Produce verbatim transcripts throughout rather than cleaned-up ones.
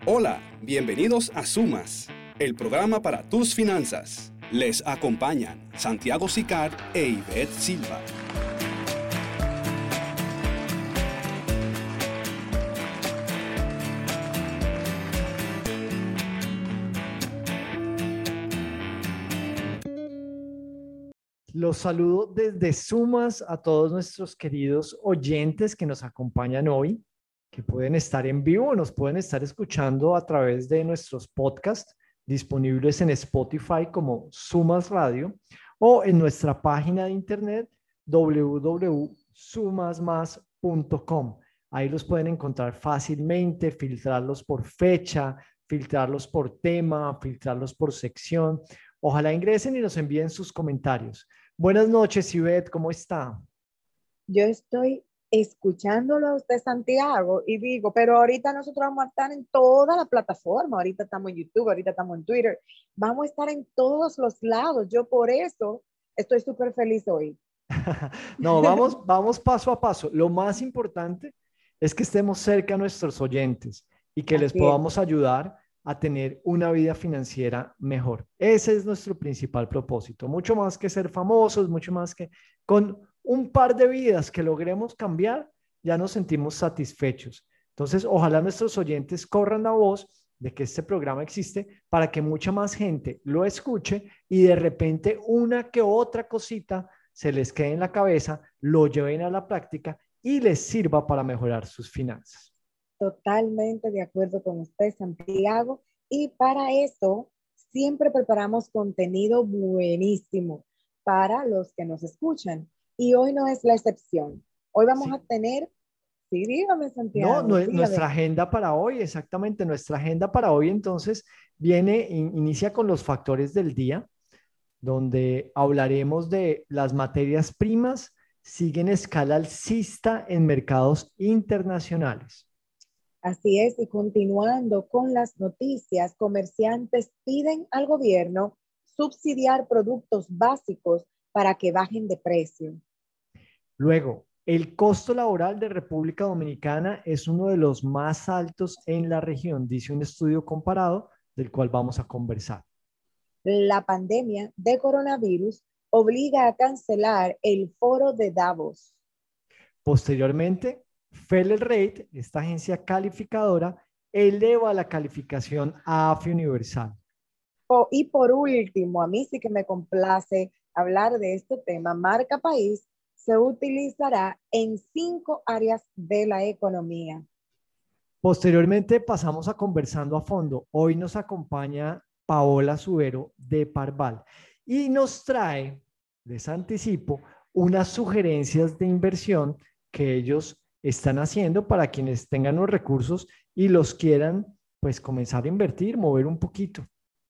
Hola, bienvenidos a Sumas, el programa para tus finanzas. Les acompañan Santiago Sicar e Ivette Silva. Los saludo desde Sumas a todos nuestros queridos oyentes que nos acompañan hoy, que pueden estar en vivo, nos pueden estar escuchando a través de nuestros podcasts disponibles en Spotify como Sumas Radio o en nuestra página de internet w w w punto sumas más punto com. Ahí los pueden encontrar fácilmente, filtrarlos por fecha, filtrarlos por tema, filtrarlos por sección. Ojalá ingresen y nos envíen sus comentarios. Buenas noches, Ivette, ¿cómo está? Yo estoy escuchándolo a usted, Santiago, y digo, pero ahorita nosotros vamos a estar en toda la plataforma. Ahorita estamos en YouTube, ahorita estamos en Twitter. Vamos a estar en todos los lados. Yo por eso estoy súper feliz hoy. No, vamos, vamos paso a paso. Lo más importante es que estemos cerca a nuestros oyentes y que Así les podamos es. ayudar a tener una vida financiera mejor. Ese es nuestro principal propósito. Mucho más que ser famosos, mucho más que con un par de vidas que logremos cambiar, ya nos sentimos satisfechos. Entonces, ojalá nuestros oyentes corran la voz de que este programa existe para que mucha más gente lo escuche y de repente una que otra cosita se les quede en la cabeza, lo lleven a la práctica y les sirva para mejorar sus finanzas. Totalmente de acuerdo con usted, Santiago. Y para eso siempre preparamos contenido buenísimo para los que nos escuchan. Y hoy no es la excepción. Hoy vamos sí. a tener, sí, dígame, Santiago. No, no dígame. Nuestra agenda para hoy, exactamente, nuestra agenda para hoy entonces viene, in, inicia con los factores del día, donde hablaremos de las materias primas, siguen escala alcista en mercados internacionales. Así es, y continuando con las noticias, comerciantes piden al gobierno subsidiar productos básicos para que bajen de precio. Luego, el costo laboral de República Dominicana es uno de los más altos en la región, dice un estudio comparado del cual vamos a conversar. La pandemia de coronavirus obliga a cancelar el foro de Davos. Posteriormente, Feller Rate, esta agencia calificadora, eleva la calificación a AFI Universal. Oh, y por último, a mí sí que me complace hablar de este tema. Marca País se utilizará en cinco áreas de la economía. Posteriormente pasamos a Conversando a Fondo. Hoy nos acompaña Paola Subero de Parval y nos trae, les anticipo, unas sugerencias de inversión que ellos están haciendo para quienes tengan los recursos y los quieran pues comenzar a invertir, mover un poquito.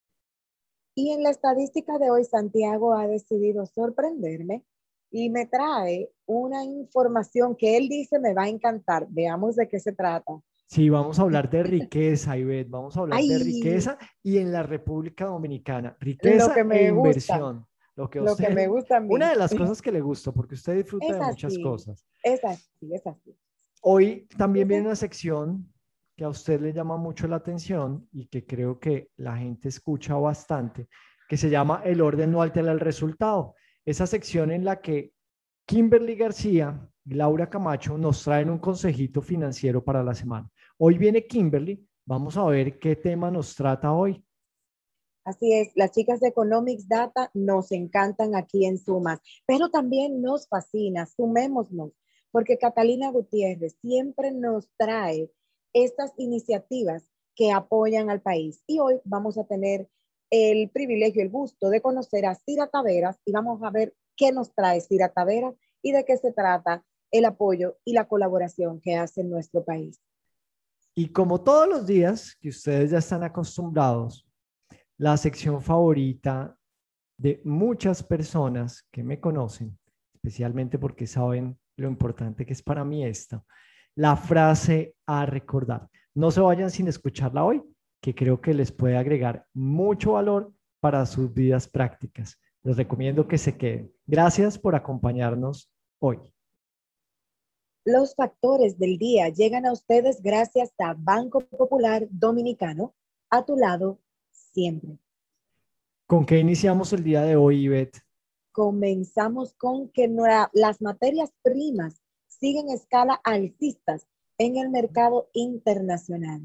Y en la estadística de hoy, Santiago ha decidido sorprenderme y me trae una información que él dice me va a encantar. Veamos de qué se trata. Sí, vamos a hablar de riqueza, Ivette. Vamos a hablar Ay, de riqueza y en la República Dominicana. Riqueza lo que me e gusta, inversión. Lo que, lo usted, que me gusta a mí. Una de las cosas que le gusta, porque usted disfruta Es de muchas así, cosas. es así, es así. Hoy también viene una sección que a usted le llama mucho la atención y que creo que la gente escucha bastante, que se llama El orden no altera el resultado. Esa sección en la que Kimberly García y Laura Camacho nos traen un consejito financiero para la semana. Hoy viene Kimberly, vamos a ver qué tema nos trata hoy. Así es, las chicas de Economics Data nos encantan aquí en Sumas, pero también nos fascina, sumémonos, porque Catalina Gutiérrez siempre nos trae estas iniciativas que apoyan al país. Y hoy vamos a tener el privilegio, el gusto de conocer a Cira Taveras y vamos a ver qué nos trae Cira Taveras y de qué se trata el apoyo y la colaboración que hace en nuestro país. Y como todos los días que ustedes ya están acostumbrados, la sección favorita de muchas personas que me conocen, especialmente porque saben lo importante que es para mí esta, la frase a recordar. No se vayan sin escucharla hoy, que creo que les puede agregar mucho valor para sus vidas prácticas. Les recomiendo que se queden. Gracias por acompañarnos hoy. Los factores del día llegan a ustedes gracias a Banco Popular Dominicano, a tu lado siempre. ¿Con qué iniciamos el día de hoy, Ivette? Comenzamos con que nuestra, las materias primas siguen escala alcistas en el mercado internacional.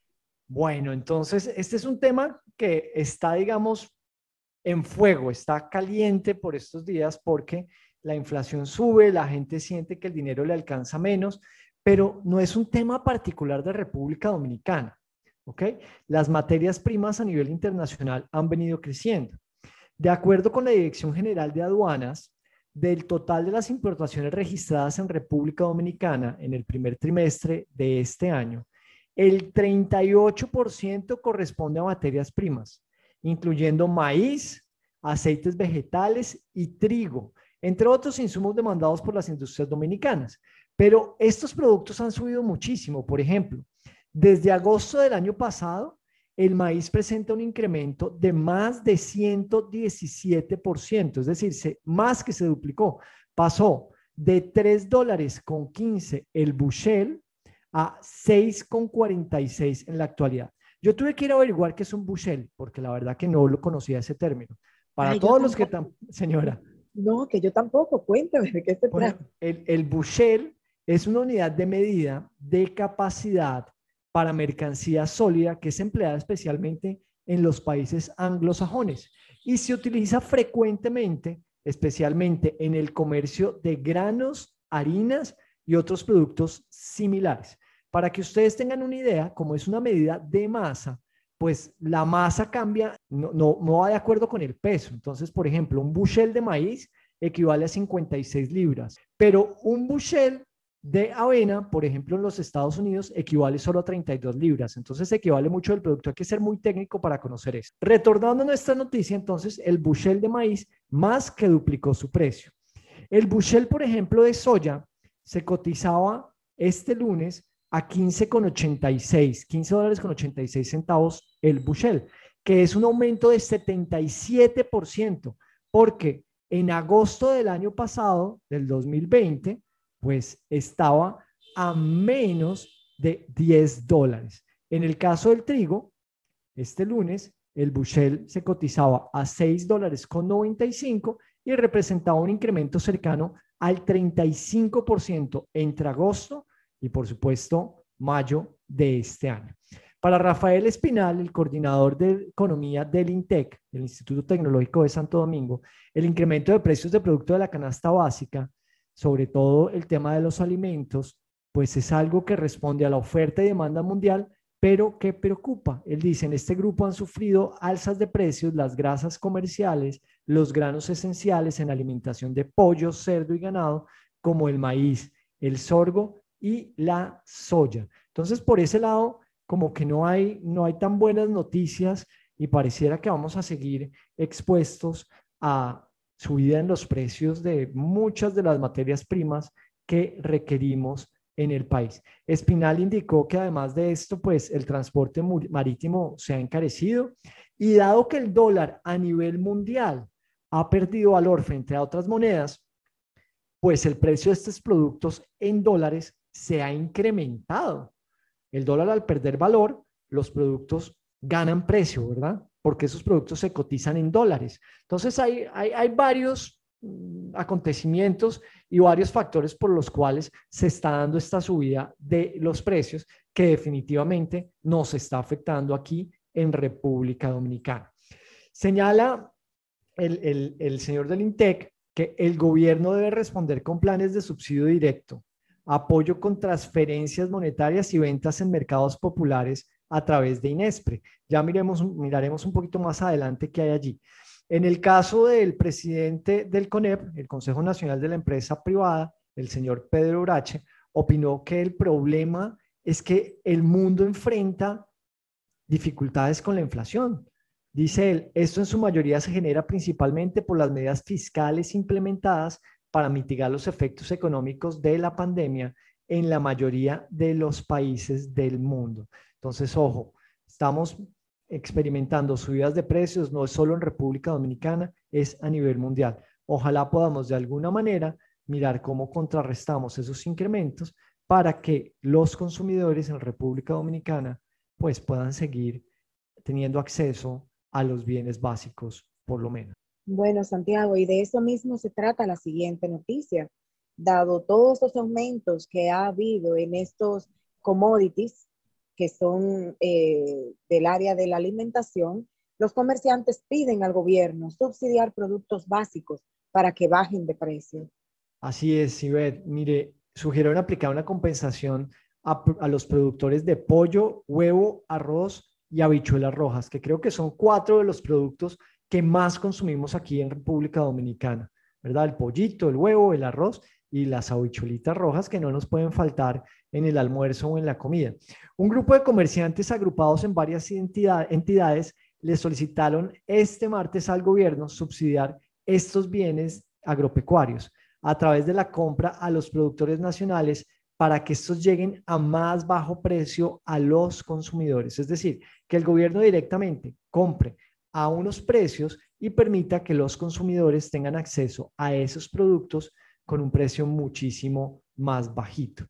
Bueno, entonces este es un tema que está, digamos, en fuego, está caliente por estos días porque la inflación sube, la gente siente que el dinero le alcanza menos, pero no es un tema particular de República Dominicana, ¿ok? Las materias primas a nivel internacional han venido creciendo. De acuerdo con la Dirección General de Aduanas, del total de las importaciones registradas en República Dominicana en el primer trimestre de este año, el treinta y ocho por ciento corresponde a materias primas, incluyendo maíz, aceites vegetales y trigo, entre otros insumos demandados por las industrias dominicanas. Pero estos productos han subido muchísimo. Por ejemplo, desde agosto del año pasado, el maíz presenta un incremento de más de ciento diecisiete por ciento, es decir, se, más que se duplicó. Pasó de tres dólares con quince el bushel a seis con cuarenta y seis en la actualidad. Yo tuve que ir a averiguar qué es un bushel, porque la verdad que no lo conocía ese término. Para Ay, todos los que... Señora. No, que yo tampoco. Cuéntame de qué se Bueno, trata. el, el bushel es una unidad de medida de capacidad para mercancía sólida que es empleada especialmente en los países anglosajones y se utiliza frecuentemente, especialmente en el comercio de granos, harinas y otros productos similares. Para que ustedes tengan una idea, como es una medida de masa, pues la masa cambia, no, no, no va de acuerdo con el peso. Entonces, por ejemplo, un bushel de maíz equivale a cincuenta y seis libras, pero un bushel de avena, por ejemplo, en los Estados Unidos, equivale solo a treinta y dos libras. Entonces, equivale mucho del producto. Hay que ser muy técnico para conocer eso. Retornando a nuestra noticia, entonces, el bushel de maíz más que duplicó su precio. El bushel, por ejemplo, de soya se cotizaba este lunes a quince con ochenta y seis, quince dólares con ochenta y seis centavos el bushel, que es un aumento de setenta y siete por ciento, porque en agosto del año pasado, del dos mil veinte, pues estaba a menos de diez dólares. En el caso del trigo, este lunes, el bushel se cotizaba a seis dólares con noventa y cinco y representaba un incremento cercano al treinta y cinco por ciento entre agosto y, por supuesto, mayo de este año. Para Rafael Espinal, el coordinador de economía del INTEC, el Instituto Tecnológico de Santo Domingo, el incremento de precios de producto de la canasta básica, sobre todo el tema de los alimentos, pues es algo que responde a la oferta y demanda mundial, pero que preocupa. Él dice, en este grupo han sufrido alzas de precios las grasas comerciales, los granos esenciales en alimentación de pollo, cerdo y ganado, como el maíz, el sorgo y la soya. Entonces, por ese lado, como que no hay, no hay tan buenas noticias y pareciera que vamos a seguir expuestos a subida en los precios de muchas de las materias primas que requerimos en el país. Espinal indicó que además de esto, pues el transporte marítimo se ha encarecido y dado que el dólar a nivel mundial ha perdido valor frente a otras monedas, pues el precio de estos productos en dólares se ha incrementado. El dólar al perder valor, los productos ganan precio, ¿verdad? Porque esos productos se cotizan en dólares. Entonces hay, hay, hay varios mm, acontecimientos y varios factores por los cuales se está dando esta subida de los precios que definitivamente nos está afectando aquí en República Dominicana. Señala el, el, el señor del INTEC que el gobierno debe responder con planes de subsidio directo, apoyo con transferencias monetarias y ventas en mercados populares a través de INESPRE. Ya miremos, miraremos un poquito más adelante qué hay allí. En el caso del presidente del CONEP, el Consejo Nacional de la Empresa Privada, el señor Pedro Urache, opinó que el problema es que el mundo enfrenta dificultades con la inflación. Dice él, esto en su mayoría se genera principalmente por las medidas fiscales implementadas para mitigar los efectos económicos de la pandemia en la mayoría de los países del mundo. Entonces, ojo, estamos experimentando subidas de precios, no es solo en República Dominicana, es a nivel mundial. Ojalá podamos de alguna manera mirar cómo contrarrestamos esos incrementos para que los consumidores en República Dominicana pues puedan seguir teniendo acceso a los bienes básicos, por lo menos. Bueno, Santiago, y de eso mismo se trata la siguiente noticia. Dado todos los aumentos que ha habido en estos commodities que son eh, del área de la alimentación, los comerciantes piden al gobierno subsidiar productos básicos para que bajen de precio. Así es, Ivette. Mire, sugirieron aplicar una compensación a, a los productores de pollo, huevo, arroz y habichuelas rojas, que creo que son cuatro de los productos que más consumimos aquí en República Dominicana, ¿verdad? El pollito, el huevo, el arroz y las habichuelitas rojas que no nos pueden faltar en el almuerzo o en la comida. Un grupo de comerciantes agrupados en varias entidad, entidades le solicitaron este martes al gobierno subsidiar estos bienes agropecuarios a través de la compra a los productores nacionales para que estos lleguen a más bajo precio a los consumidores. Es decir, que el gobierno directamente compre a unos precios y permita que los consumidores tengan acceso a esos productos con un precio muchísimo más bajito.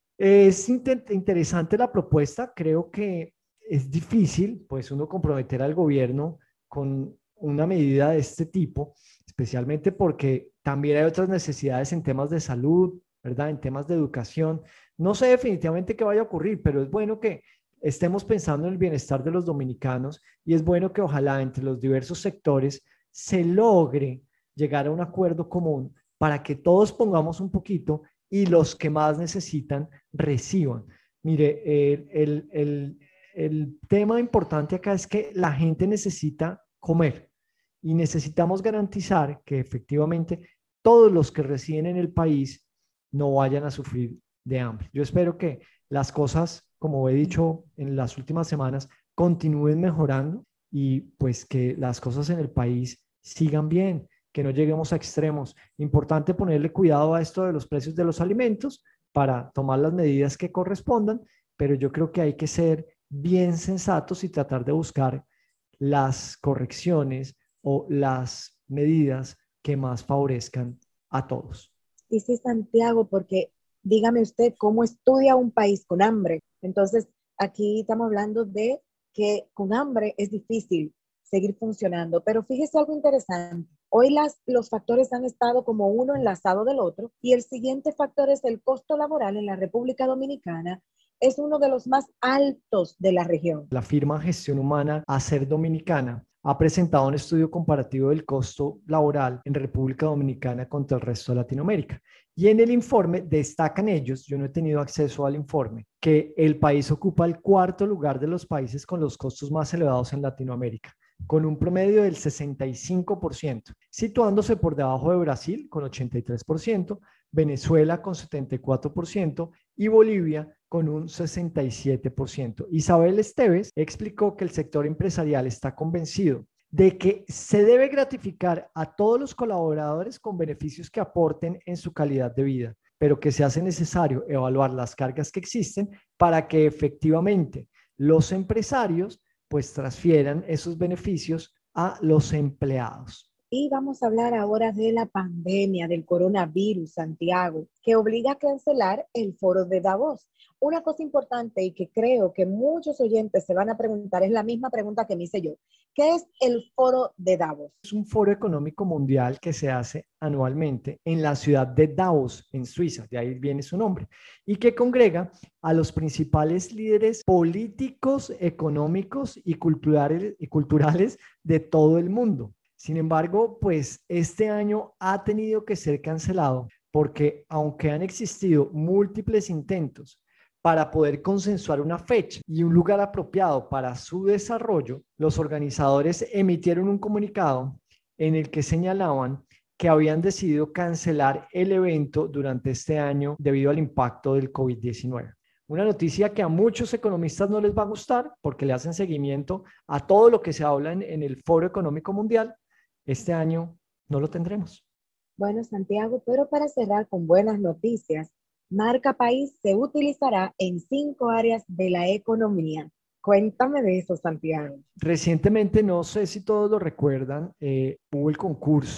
Es inter interesante la propuesta. Creo que es difícil, pues, uno comprometer al gobierno con una medida de este tipo, especialmente porque también hay otras necesidades en temas de salud, ¿verdad? En temas de educación. No sé definitivamente qué vaya a ocurrir, pero es bueno que estemos pensando en el bienestar de los dominicanos y es bueno que ojalá entre los diversos sectores se logre llegar a un acuerdo común para que todos pongamos un poquito y los que más necesitan reciban. Mire, el, el, el, el tema importante acá es que la gente necesita comer y necesitamos garantizar que efectivamente todos los que residen en el país no vayan a sufrir de hambre. Yo espero que las cosas, como he dicho en las últimas semanas, continúen mejorando y pues que las cosas en el país sigan bien, que no lleguemos a extremos. Importante ponerle cuidado a esto de los precios de los alimentos para tomar las medidas que correspondan, pero yo creo que hay que ser bien sensatos y tratar de buscar las correcciones o las medidas que más favorezcan a todos. Y sí, Santiago, porque dígame usted cómo estudia un país con hambre. Entonces, aquí estamos hablando de que con hambre es difícil seguir funcionando, pero fíjese algo interesante. Hoy las, los factores han estado como uno enlazado del otro y el siguiente factor es el costo laboral en la República Dominicana. Es uno de los más altos de la región. La firma Gestión Humana Acer Dominicana ha presentado un estudio comparativo del costo laboral en República Dominicana contra el resto de Latinoamérica. Y en el informe destacan ellos, yo no he tenido acceso al informe, que el país ocupa el cuarto lugar de los países con los costos más elevados en Latinoamérica, con un promedio del sesenta y cinco por ciento, situándose por debajo de Brasil con ochenta y tres por ciento, Venezuela con setenta y cuatro por ciento y Bolivia con un sesenta y siete por ciento. Isabel Esteves explicó que el sector empresarial está convencido de que se debe gratificar a todos los colaboradores con beneficios que aporten en su calidad de vida, pero que se hace necesario evaluar las cargas que existen para que efectivamente los empresarios pues transfieran esos beneficios a los empleados. Y vamos a hablar ahora de la pandemia del coronavirus, Santiago, que obliga a cancelar el foro de Davos. Una cosa importante y que creo que muchos oyentes se van a preguntar es la misma pregunta que me hice yo. ¿Qué es el foro de Davos? Es un foro económico mundial que se hace anualmente en la ciudad de Davos, en Suiza, de ahí viene su nombre, y que congrega a los principales líderes políticos, económicos y culturales, y culturales de todo el mundo. Sin embargo, pues este año ha tenido que ser cancelado porque aunque han existido múltiples intentos para poder consensuar una fecha y un lugar apropiado para su desarrollo, los organizadores emitieron un comunicado en el que señalaban que habían decidido cancelar el evento durante este año debido al impacto del COVID diecinueve. Una noticia que a muchos economistas no les va a gustar porque le hacen seguimiento a todo lo que se habla en, en el Foro Económico Mundial. Este año no lo tendremos. Bueno, Santiago, pero para cerrar con buenas noticias, Marca País se utilizará en cinco áreas de la economía. Cuéntame de eso, Santiago. Recientemente, no sé si todos lo recuerdan, eh, hubo el concurso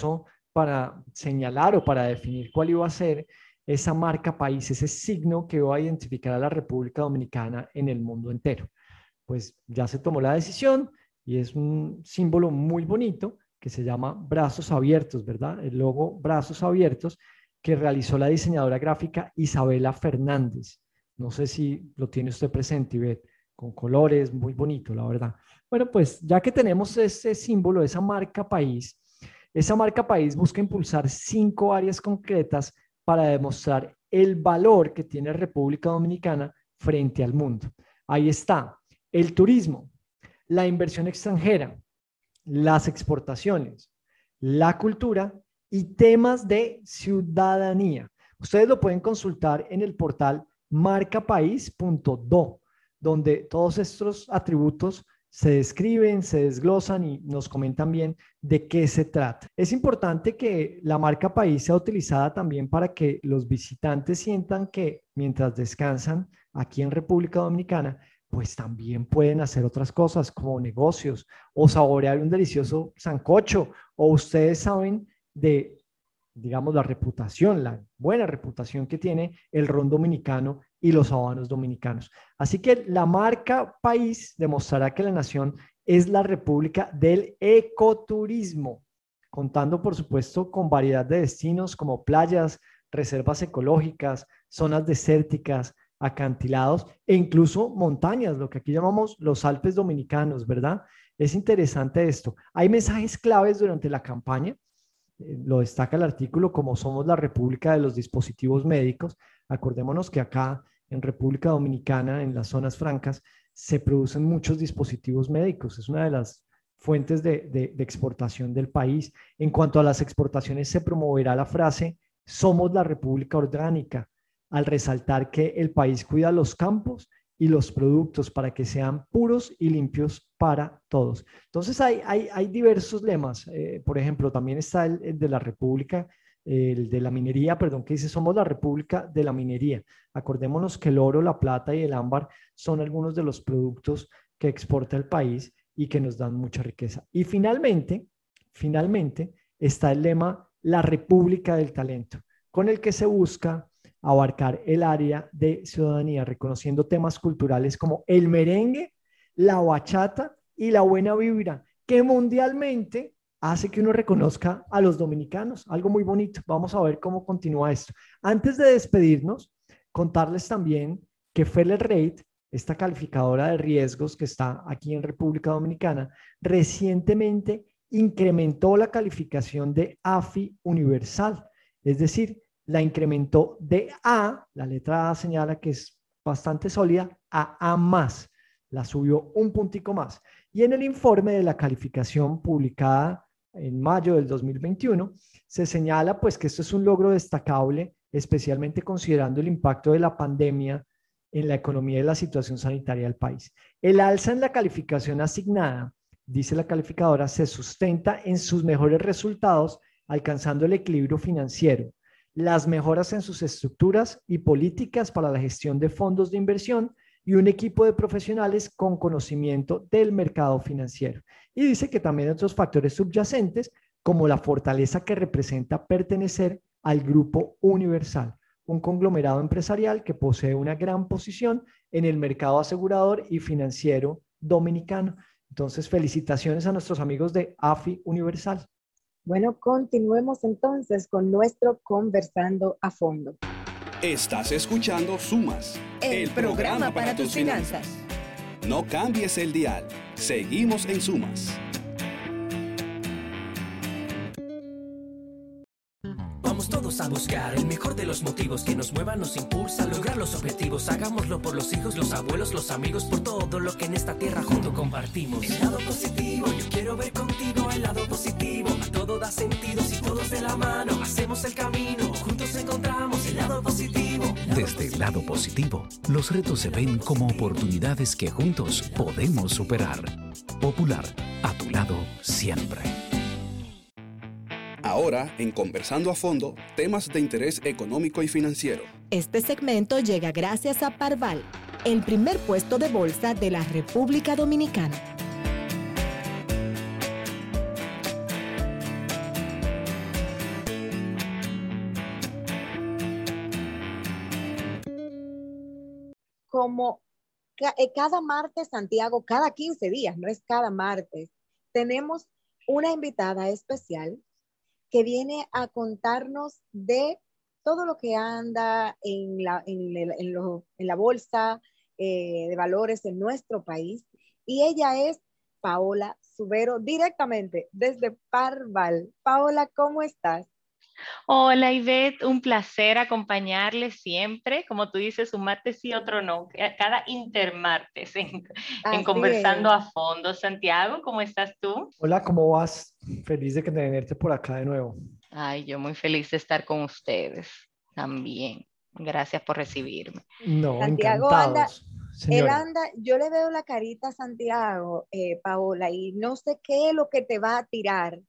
para señalar o para definir cuál iba a ser esa marca país, ese signo que va a identificar a la República Dominicana en el mundo entero. Pues ya se tomó la decisión y es un símbolo muy bonito que se llama Brazos Abiertos, ¿verdad? El logo Brazos Abiertos que realizó la diseñadora gráfica Isabela Fernández. No sé si lo tiene usted presente, Ivette, con colores, muy bonito, la verdad. Bueno, pues ya que tenemos ese símbolo, esa marca país, esa marca país busca impulsar cinco áreas concretas para demostrar el valor que tiene República Dominicana frente al mundo. Ahí está, el turismo, la inversión extranjera, las exportaciones, la cultura y temas de ciudadanía. Ustedes lo pueden consultar en el portal marca país punto do, donde todos estos atributos se describen, se desglosan y nos comentan bien de qué se trata. Es importante que la marca país sea utilizada también para que los visitantes sientan que mientras descansan aquí en República Dominicana, pues también pueden hacer otras cosas como negocios o saborear un delicioso sancocho, o ustedes saben de, digamos, la reputación, la buena reputación que tiene el ron dominicano y los habanos dominicanos. Así que la marca país demostrará que la nación es la república del ecoturismo, contando por supuesto con variedad de destinos como playas, reservas ecológicas, zonas desérticas, acantilados e incluso montañas, lo que aquí llamamos los Alpes dominicanos, ¿verdad? Es interesante esto. Hay mensajes claves durante la campaña, eh, lo destaca el artículo, como somos la república de los dispositivos médicos. Acordémonos que acá en República Dominicana, en las zonas francas, se producen muchos dispositivos médicos. Es una de las fuentes de, de, de exportación del país. En cuanto a las exportaciones, se promoverá la frase somos la república orgánica, al resaltar que el país cuida los campos y los productos para que sean puros y limpios para todos. Entonces hay, hay, hay diversos lemas. Eh, por ejemplo, también está el, el de la república, el de la minería, perdón, que dice somos la república de la minería. Acordémonos que el oro, la plata y el ámbar son algunos de los productos que exporta el país y que nos dan mucha riqueza. Y finalmente, finalmente está el lema la república del talento, con el que se busca abarcar el área de ciudadanía, reconociendo temas culturales como el merengue, la bachata y la buena vibra, que mundialmente hace que uno reconozca a los dominicanos. Algo muy bonito. Vamos a ver cómo continúa esto. Antes de despedirnos, contarles también que Feller Rate, esta calificadora de riesgos que está aquí en República Dominicana, recientemente incrementó la calificación de A F I Universal, es decir, la incrementó de A, la letra A señala que es bastante sólida, a A más, la subió un puntico más. Y en el informe de la calificación publicada en mayo del dos mil veintiuno, se señala pues que esto es un logro destacable, especialmente considerando el impacto de la pandemia en la economía y la situación sanitaria del país. El alza en la calificación asignada, dice la calificadora, se sustenta en sus mejores resultados, alcanzando el equilibrio financiero, las mejoras en sus estructuras y políticas para la gestión de fondos de inversión y un equipo de profesionales con conocimiento del mercado financiero. Y dice que también otros factores subyacentes, como la fortaleza que representa pertenecer al Grupo Universal, un conglomerado empresarial que posee una gran posición en el mercado asegurador y financiero dominicano. Entonces, felicitaciones a nuestros amigos de A F I Universal. Bueno, continuemos entonces con nuestro Conversando a Fondo. Estás escuchando Sumas, el, el programa, programa para, para tus finanzas. finanzas. No cambies el dial. Seguimos en Sumas. Vamos todos a buscar el mejor de los motivos que nos muevan, nos impulsa a lograr los objetivos. Hagámoslo por los hijos, los abuelos, los amigos, por todo lo que en esta tierra junto compartimos. El lado positivo, yo quiero ver contigo el lado positivo. A todo da sentido si todos de la mano hacemos el camino. Juntos encontramos el lado positivo. Desde el lado positivo, los retos se ven como oportunidades que juntos podemos superar. Popular, a tu lado siempre. Ahora, en Conversando a Fondo, temas de interés económico y financiero. Este segmento llega gracias a Parval, el primer puesto de bolsa de la República Dominicana. como ca- eh, cada martes, Santiago, cada quince días, no es cada martes, tenemos una invitada especial que viene a contarnos de todo lo que anda en la, en el- en lo- en la bolsa eh, de valores en nuestro país. Y ella es Paola Subero, directamente desde Parval. Paola, ¿cómo estás? Hola Ivette, un placer acompañarles siempre, como tú dices, un martes y otro no, ca- cada intermartes en, en Así Conversando es. a Fondo. Santiago, ¿cómo estás tú? Hola, ¿cómo vas? Feliz de que tenerte por acá de nuevo. Ay, yo muy feliz de estar con ustedes también. Gracias por recibirme. No, Santiago anda, encantados, él señora. anda, yo le veo la carita a Santiago, eh, Paola, y no sé qué es lo que te va a tirar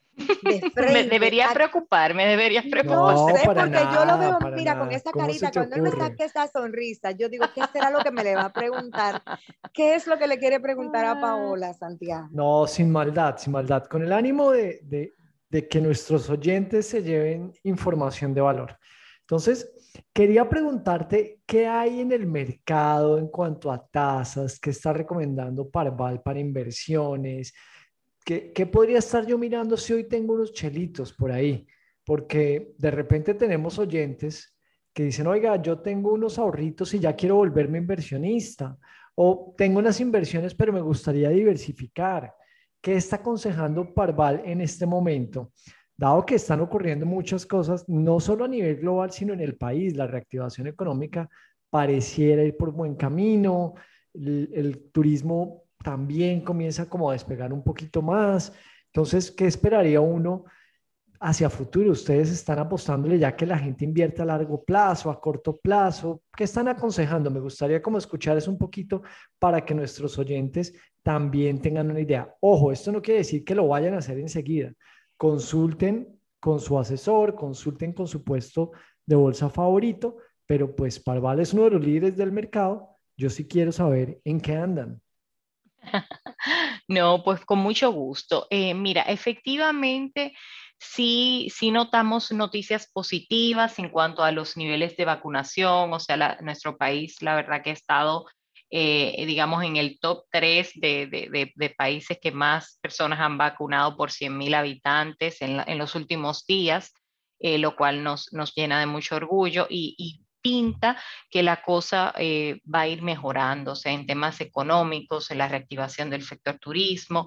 de Me frente. debería A- preocupar, me deberías no preocupar. No, sé, para porque yo lo nada, veo, para mira, con nada. esa ¿Cómo se carita, te cuando él me ocurre? saque esa sonrisa, yo digo, ¿qué será lo que me le va a preguntar? ¿Qué es lo que le quiere preguntar a Ah, Paola, Santiago? No, sin maldad, sin maldad, con el ánimo de, de, de que nuestros oyentes se lleven información de valor. Entonces, quería preguntarte qué hay en el mercado en cuanto a tasas, qué está recomendando Parval para inversiones, qué, qué podría estar yo mirando si hoy tengo unos chelitos por ahí, porque de repente tenemos oyentes que dicen, oiga, yo tengo unos ahorritos y ya quiero volverme inversionista. O tengo unas inversiones, pero me gustaría diversificar. ¿Qué está aconsejando Parval en este momento? Dado que están ocurriendo muchas cosas, no solo a nivel global, sino en el país, la reactivación económica pareciera ir por buen camino, el, el turismo también comienza como a despegar un poquito más. Entonces, ¿qué esperaría uno hacia futuro? Ustedes están apostándole ya que la gente invierte a largo plazo, a corto plazo. ¿Qué están aconsejando? Me gustaría como escuchar eso un poquito para que nuestros oyentes también tengan una idea. Ojo, esto no quiere decir que lo vayan a hacer enseguida. Consulten con su asesor, consulten con su puesto de bolsa favorito, pero pues Parval es uno de los líderes del mercado. Yo sí quiero saber en qué andan. No, pues con mucho gusto. Eh, mira, efectivamente, sí, sí notamos noticias positivas en cuanto a los niveles de vacunación. O sea, la- nuestro país, la verdad que ha estado, eh, digamos, en el top tres de, de- de- de países que más personas han vacunado por cien mil habitantes en, la- en los últimos días, eh, lo cual nos, nos llena de mucho orgullo y, y pinta que la cosa eh, va a ir mejorando, o sea, en temas económicos, en la reactivación del sector turismo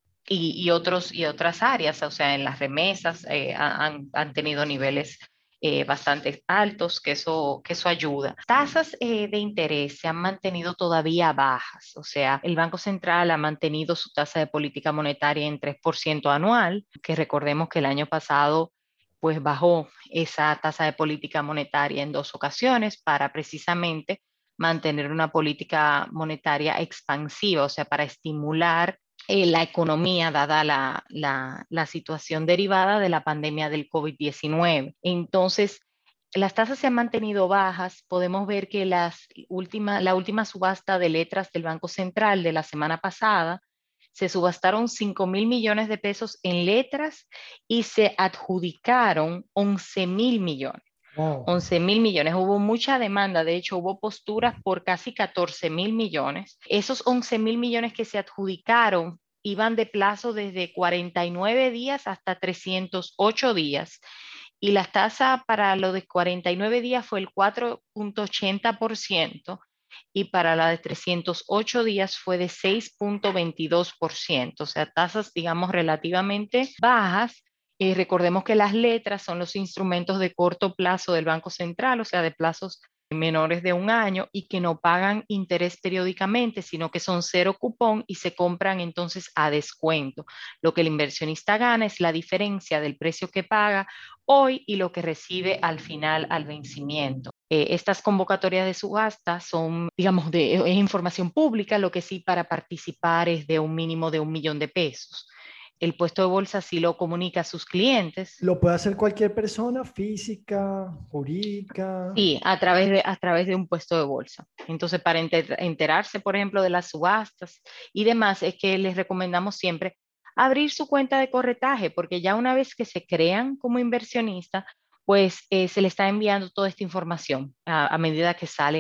y, y otros, y otras áreas, o sea, en las remesas eh, han, han tenido niveles eh, bastante altos, que eso, que eso ayuda. Tasas eh, de interés se han mantenido todavía bajas, o sea, el Banco Central ha mantenido su tasa de política monetaria en tres por ciento anual, que recordemos que el año pasado pues bajó esa tasa de política monetaria en dos ocasiones para precisamente mantener una política monetaria expansiva, o sea, para estimular eh, la economía dada la, la, la situación derivada de la pandemia del COVID diecinueve. Entonces, las tasas se han mantenido bajas. Podemos ver que las última, la última subasta de letras del Banco Central de la semana pasada se subastaron cinco mil millones de pesos en letras y se adjudicaron once mil millones. Wow. once mil millones. Hubo mucha demanda, de hecho hubo posturas por casi catorce mil millones. Esos once mil millones que se adjudicaron iban de plazo desde cuarenta y nueve días hasta trescientos ocho días. Y la tasa para lo de cuarenta y nueve días fue el cuatro punto ochenta por ciento y para la de trescientos ocho días fue de seis punto veintidós por ciento, o sea, tasas, digamos, relativamente bajas. Eh, recordemos que las letras son los instrumentos de corto plazo del Banco Central, o sea, de plazos menores de un año y que no pagan interés periódicamente, sino que son cero cupón y se compran entonces a descuento. Lo que el inversionista gana es la diferencia del precio que paga hoy y lo que recibe al final al vencimiento. Eh, estas convocatorias de subasta son, digamos, de, es información pública, lo que sí para participar es de un mínimo de un millón de pesos. El puesto de bolsa sí lo comunica a sus clientes. ¿Lo puede hacer cualquier persona, física, jurídica? Sí, a través de, a través de un puesto de bolsa. Entonces, para enter- enterarse, por ejemplo, de las subastas y demás, es que les recomendamos siempre abrir su cuenta de corretaje, porque ya una vez que se crean como inversionista, pues eh, se le está enviando toda esta información a, a medida que sale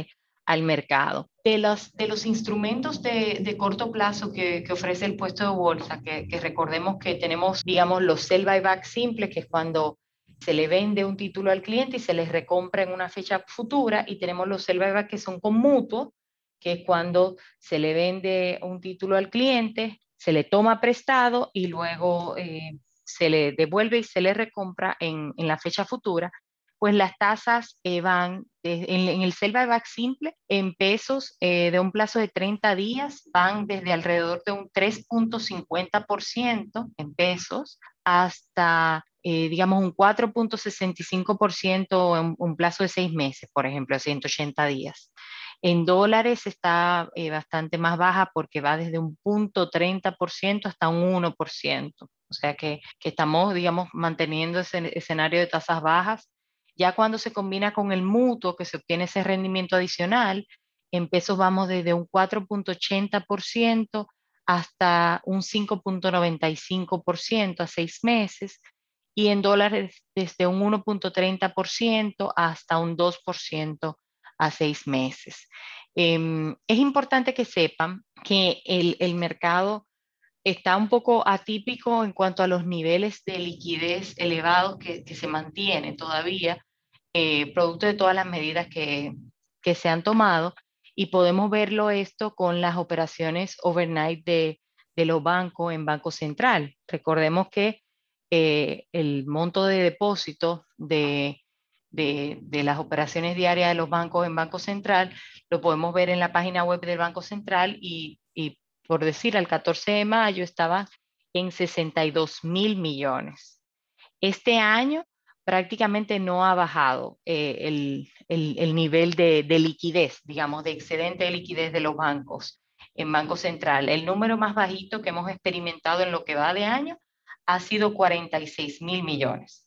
al mercado. De los, de los instrumentos de, de corto plazo que, que ofrece el puesto de bolsa, que, que recordemos que tenemos, digamos, los sell buyback simples, que es cuando se le vende un título al cliente y se les recompra en una fecha futura, y tenemos los sell buyback que son con mutuo, que es cuando se le vende un título al cliente, se le toma prestado y luego eh, se le devuelve y se le recompra en, en la fecha futura. Pues las tasas eh, van de, en, en el sell buyback simple, en pesos eh, de un plazo de treinta días, van desde alrededor de un tres punto cincuenta por ciento en pesos hasta, eh, digamos, un cuatro punto sesenta y cinco por ciento en un plazo de seis meses, por ejemplo, de ciento ochenta días. En dólares está eh, bastante más baja porque va desde un punto treinta por ciento hasta un uno por ciento. O sea que, que estamos, digamos, manteniendo ese escenario de tasas bajas. Ya cuando se combina con el mutuo, que se obtiene ese rendimiento adicional, en pesos vamos desde un cuatro punto ochenta por ciento hasta un cinco punto noventa y cinco por ciento a seis meses, y en dólares desde un uno punto treinta por ciento hasta un dos por ciento a seis meses. Eh, es importante que sepan que el, el mercado está un poco atípico en cuanto a los niveles de liquidez elevados que, que se mantienen todavía, eh, producto de todas las medidas que, que se han tomado, y podemos verlo esto con las operaciones overnight de, de los bancos en Banco Central. Recordemos que eh, el monto de depósito de, de, de las operaciones diarias de los bancos en Banco Central lo podemos ver en la página web del Banco Central, y, y por decir, al catorce de mayo estaba en sesenta y dos mil millones. Este año prácticamente no ha bajado eh, el, el, el nivel de, de liquidez, digamos, de excedente de liquidez de los bancos en Banco Central. El número más bajito que hemos experimentado en lo que va de año ha sido cuarenta y seis mil millones.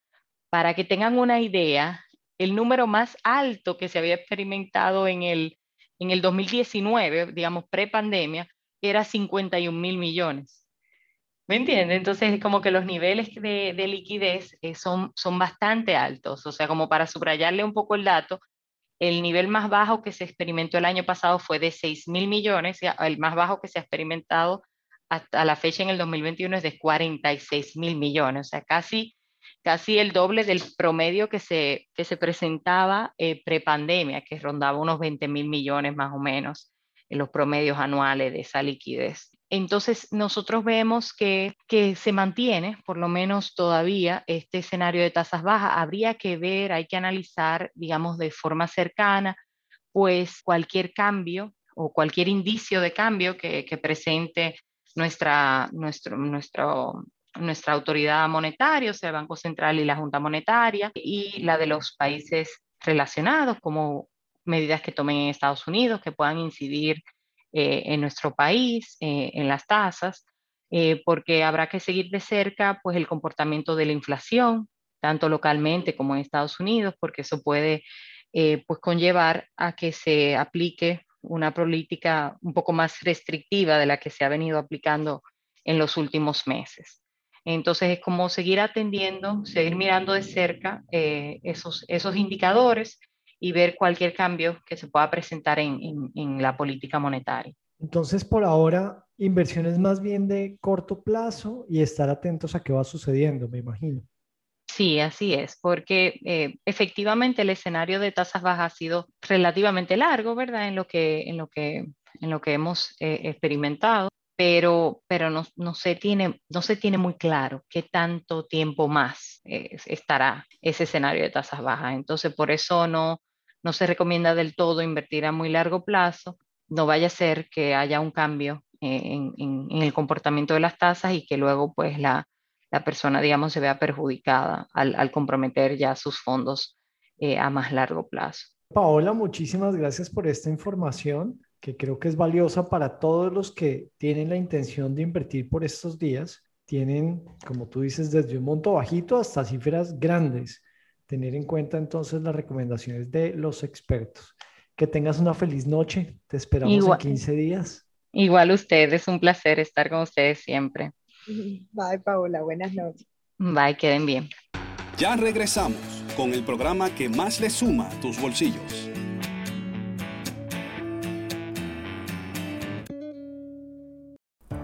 Para que tengan una idea, el número más alto que se había experimentado en el, en el dos mil diecinueve, digamos, pre-pandemia, era cincuenta y un mil millones. ¿Me entiendes? Entonces, como que los niveles de, de liquidez eh, son, son bastante altos. O sea, como para subrayarle un poco el dato, el nivel más bajo que se experimentó el año pasado fue de seis mil millones, el más bajo que se ha experimentado hasta la fecha en el dos mil veintiuno es de cuarenta y seis mil millones. O sea, casi, casi el doble del promedio que se, que se presentaba eh, pre-pandemia, que rondaba unos veinte mil millones más o menos en los promedios anuales de esa liquidez. Entonces, nosotros vemos que, que se mantiene, por lo menos todavía, este escenario de tasas bajas. Habría que ver, hay que analizar, digamos, de forma cercana, pues cualquier cambio o cualquier indicio de cambio que, que presente nuestra, nuestro, nuestro, nuestra autoridad monetaria, o sea, el Banco Central y la Junta Monetaria, y la de los países relacionados, como medidas que tomen en Estados Unidos, que puedan incidir Eh, en nuestro país, eh, en las tasas, eh, porque habrá que seguir de cerca pues, el comportamiento de la inflación, tanto localmente como en Estados Unidos, porque eso puede eh, pues, conllevar a que se aplique una política un poco más restrictiva de la que se ha venido aplicando en los últimos meses. Entonces es como seguir atendiendo, seguir mirando de cerca eh, esos, esos indicadores y ver cualquier cambio que se pueda presentar en, en, en la política monetaria. Entonces, por ahora, inversiones más bien de corto plazo y estar atentos a qué va sucediendo, me imagino. Sí, así es, porque eh, efectivamente el escenario de tasas bajas ha sido relativamente largo, ¿verdad? En lo que, en lo que, en lo que hemos eh, experimentado, pero, pero no, no, se tiene, no se tiene muy claro qué tanto tiempo más eh, estará ese escenario de tasas bajas. Entonces, por eso no... No se recomienda del todo invertir a muy largo plazo. No vaya a ser que haya un cambio en, en, en el comportamiento de las tasas y que luego pues la, la persona, digamos, se vea perjudicada al, al comprometer ya sus fondos eh, a más largo plazo. Paola, muchísimas gracias por esta información que creo que es valiosa para todos los que tienen la intención de invertir por estos días. Tienen, como tú dices, desde un monto bajito hasta cifras grandes. Tener en cuenta entonces las recomendaciones de los expertos. Que tengas una feliz noche. Te esperamos Igual. en quince días. Igual ustedes, un placer estar con ustedes siempre. Bye, Paola. Buenas noches. Bye, queden bien. Ya regresamos con el programa que más le suma a tus bolsillos.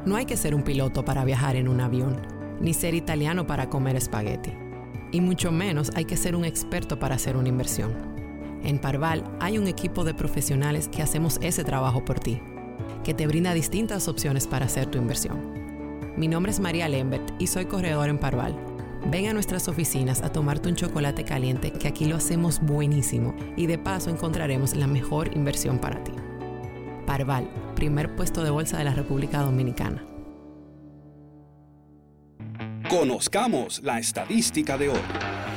No hay que ser un piloto para viajar en un avión, ni ser italiano para comer espagueti. Y mucho menos hay que ser un experto para hacer una inversión. En Parval hay un equipo de profesionales que hacemos ese trabajo por ti, que te brinda distintas opciones para hacer tu inversión. Mi nombre es María Lembert y soy corredor en Parval. Ven a nuestras oficinas a tomarte un chocolate caliente, que aquí lo hacemos buenísimo, y de paso encontraremos la mejor inversión para ti. Parval, primer puesto de bolsa de la República Dominicana. Conozcamos la estadística de hoy.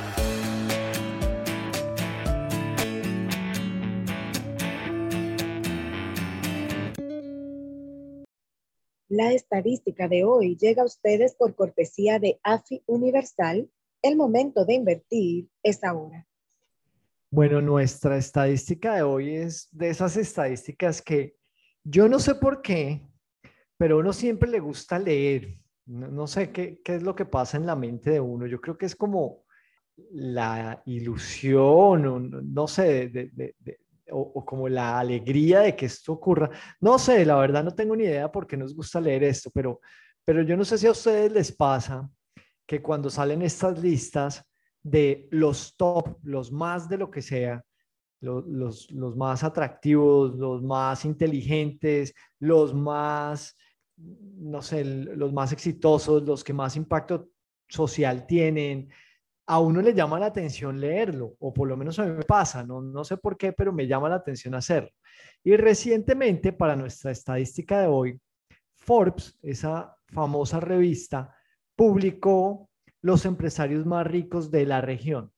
La estadística de hoy llega a ustedes por cortesía de A F I Universal. El momento de invertir es ahora. Bueno, nuestra estadística de hoy es de esas estadísticas que yo no sé por qué, pero a uno siempre le gusta leer. No, no sé qué, qué es lo que pasa en la mente de uno. Yo creo que es como la ilusión, o no, no sé, de, de, de, o, o como la alegría de que esto ocurra. No sé, la verdad no tengo ni idea por qué nos gusta leer esto, pero, pero yo no sé si a ustedes les pasa que cuando salen estas listas de los top, los más de lo que sea, los, los, los más atractivos, los más inteligentes, los más, no sé, los más exitosos, los que más impacto social tienen, a uno le llama la atención leerlo, o por lo menos a mí me pasa, no, no sé por qué, pero me llama la atención hacerlo. Y recientemente, para nuestra estadística de hoy, Forbes, esa famosa revista, publicó los empresarios más ricos de la región.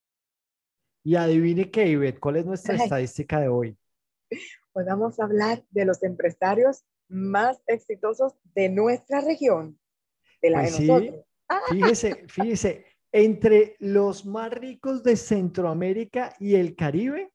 Y adivine qué, Ivette, ¿cuál es nuestra estadística de hoy? Pues vamos a hablar de los empresarios más exitosos de nuestra región, de la Pues de sí, nosotros. fíjese, fíjese, entre los más ricos de Centroamérica y el Caribe,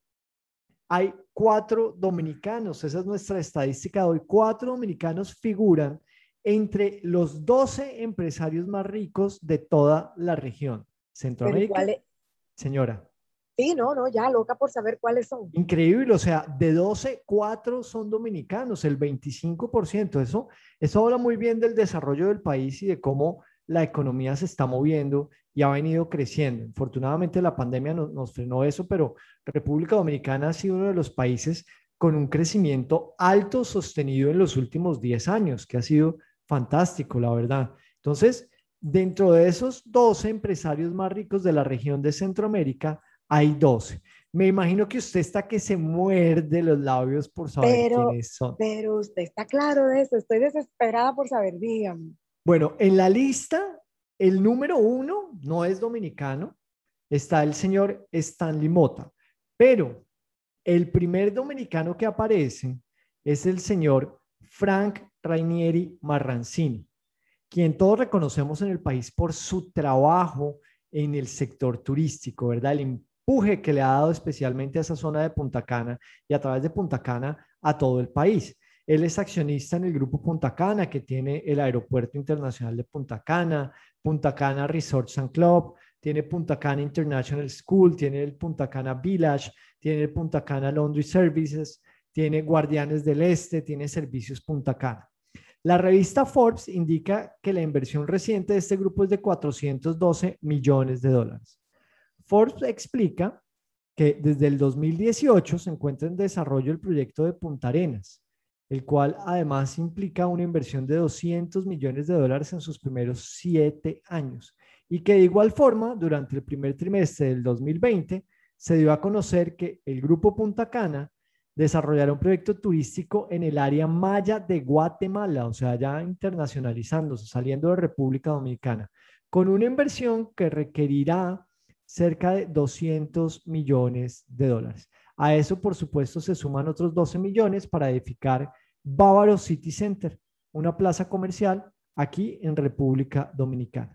hay cuatro dominicanos. Esa es nuestra estadística de hoy. Cuatro dominicanos figuran entre los doce empresarios más ricos de toda la región. Centroamérica, es? Señora. Sí, no, no, ya loca por saber cuáles son. Increíble, o sea, de doce, cuatro son dominicanos, el veinticinco por ciento. Eso, eso habla muy bien del desarrollo del país y de cómo la economía se está moviendo y ha venido creciendo. Afortunadamente la pandemia nos, nos frenó eso, pero República Dominicana ha sido uno de los países con un crecimiento alto sostenido en los últimos diez años, que ha sido fantástico, la verdad. Entonces, dentro de esos doce empresarios más ricos de la región de Centroamérica, hay doce. Me imagino que usted está que se muerde los labios por saber pero, quiénes son. Pero usted está claro de eso. Estoy desesperada por saber, dígame. Bueno, en la lista, el número uno no es dominicano, está el señor Stanley Mota, pero el primer dominicano que aparece es el señor Frank Rainieri Marrancini, quien todos reconocemos en el país por su trabajo en el sector turístico, ¿verdad? El empuje que le ha dado especialmente a esa zona de Punta Cana y a través de Punta Cana a todo el país. Él es accionista en el grupo Punta Cana, que tiene el Aeropuerto Internacional de Punta Cana, Punta Cana Resorts and Club, tiene Punta Cana International School, tiene el Punta Cana Village, tiene el Punta Cana Laundry Services, tiene Guardianes del Este, tiene Servicios Punta Cana. La revista Forbes indica que la inversión reciente de este grupo es de cuatrocientos doce millones de dólares. Forbes explica que desde el dos mil dieciocho se encuentra en desarrollo el proyecto de Punta Arenas, el cual además implica una inversión de doscientos millones de dólares en sus primeros siete años, y que de igual forma, durante el primer trimestre del dos mil veinte, se dio a conocer que el Grupo Punta Cana desarrollará un proyecto turístico en el área maya de Guatemala, o sea, ya internacionalizándose, saliendo de República Dominicana, con una inversión que requerirá cerca de doscientos millones de dólares. A eso, por supuesto, se suman otros doce millones para edificar Bávaro City Center, una plaza comercial aquí en República Dominicana.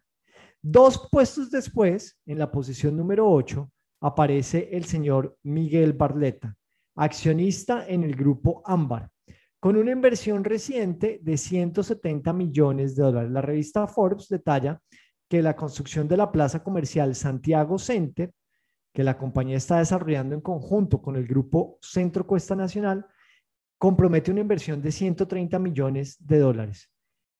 Dos puestos después, en la posición número ocho, aparece el señor Miguel Barletta, accionista en el grupo Ámbar, con una inversión reciente de ciento setenta millones de dólares. La revista Forbes detalla que la construcción de la plaza comercial Santiago Center, que la compañía está desarrollando en conjunto con el grupo Centro Cuesta Nacional, compromete una inversión de ciento treinta millones de dólares.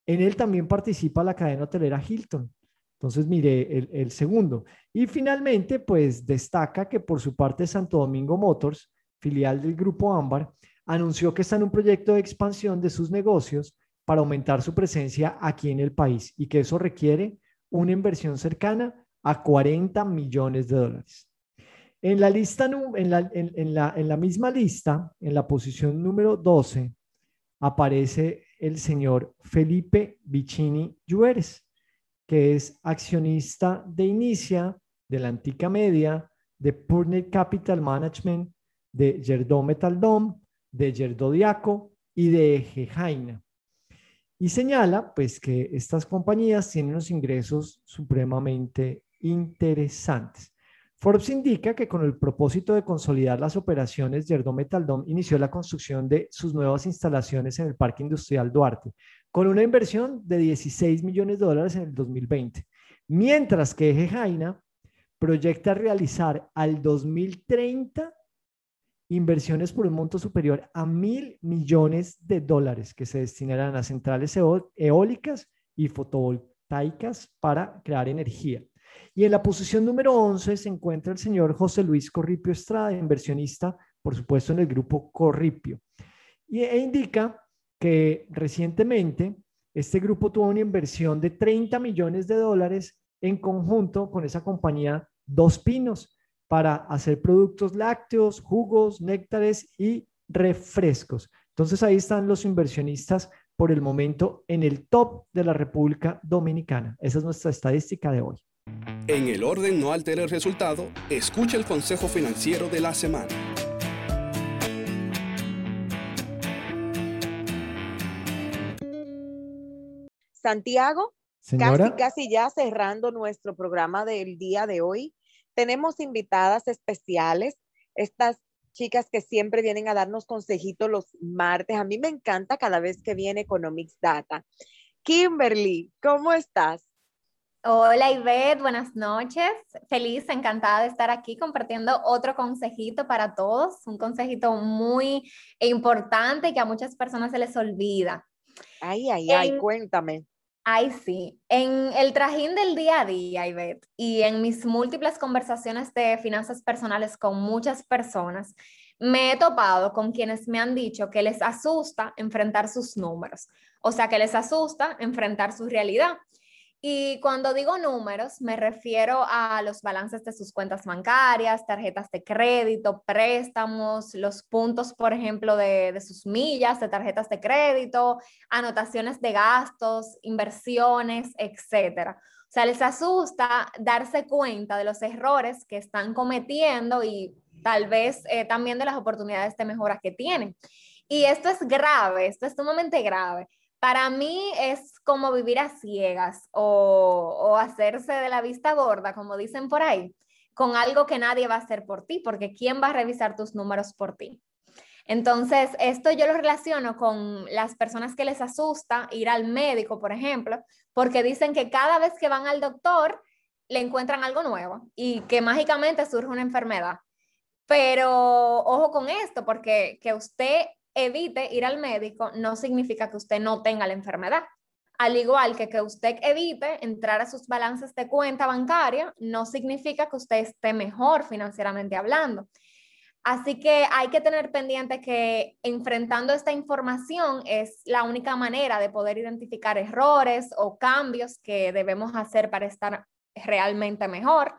En él también participa la cadena hotelera Hilton. Entonces, mire, el, el segundo. Y finalmente, pues destaca que por su parte Santo Domingo Motors, filial del Grupo Ámbar, anunció que está en un proyecto de expansión de sus negocios para aumentar su presencia aquí en el país y que eso requiere una inversión cercana a cuarenta millones de dólares. En la, lista, en, la, en, en, la, en la misma lista, en la posición número doce, aparece el señor Felipe Vicini Lluveres, que es accionista de Inicia, de la Antica Media, de Purnet Capital Management, de Gerdau Metaldom, de Gerdau Diaco y de Egejaina. Y señala pues que estas compañías tienen unos ingresos supremamente interesantes. Forbes indica que con el propósito de consolidar las operaciones, Gerdau Metaldom inició la construcción de sus nuevas instalaciones en el Parque Industrial Duarte, con una inversión de dieciséis millones de dólares en el dos mil veinte, mientras que Egejaina proyecta realizar al dos mil treinta inversiones por un monto superior a mil millones de dólares que se destinarán a centrales eólicas y fotovoltaicas para crear energía. Y en la posición número once se encuentra el señor José Luis Corripio Estrada, inversionista, por supuesto, en el grupo Corripio. Y, e indica que recientemente este grupo tuvo una inversión de treinta millones de dólares en conjunto con esa compañía Dos Pinos para hacer productos lácteos, jugos, néctares y refrescos. Entonces ahí están los inversionistas por el momento en el top de la República Dominicana. Esa es nuestra estadística de hoy. En el orden no altera el resultado, escucha el consejo financiero de la semana. Santiago, Señora, casi, casi ya cerrando nuestro programa del día de hoy, tenemos invitadas especiales, estas chicas que siempre vienen a darnos consejitos los martes. A mí me encanta cada vez que viene Economics Data. Kimberly, ¿cómo estás? Hola Ivette, buenas noches. Feliz, encantada de estar aquí compartiendo otro consejito para todos, un consejito muy importante que a muchas personas se les olvida. Ay, ay, en, ay, cuéntame. Ay, sí. En el trajín del día a día, Ivette, y en mis múltiples conversaciones de finanzas personales con muchas personas, me he topado con quienes me han dicho que les asusta enfrentar sus números, o sea, que les asusta enfrentar su realidad. Y cuando digo números, me refiero a los balances de sus cuentas bancarias, tarjetas de crédito, préstamos, los puntos, por ejemplo, de, de sus millas, de tarjetas de crédito, anotaciones de gastos, inversiones, etcétera. O sea, les asusta darse cuenta de los errores que están cometiendo y tal vez eh, también de las oportunidades de mejora que tienen. Y esto es grave, esto es sumamente grave. Para mí es como vivir a ciegas o, o hacerse de la vista gorda, como dicen por ahí, con algo que nadie va a hacer por ti, porque ¿quién va a revisar tus números por ti? Entonces, esto yo lo relaciono con las personas que les asusta ir al médico, por ejemplo, porque dicen que cada vez que van al doctor le encuentran algo nuevo y que mágicamente surge una enfermedad. Pero ojo con esto, porque que usted evite ir al médico no significa que usted no tenga la enfermedad. Al igual que que usted evite entrar a sus balances de cuenta bancaria, no significa que usted esté mejor financieramente hablando. Así que hay que tener pendiente que enfrentando esta información es la única manera de poder identificar errores o cambios que debemos hacer para estar realmente mejor.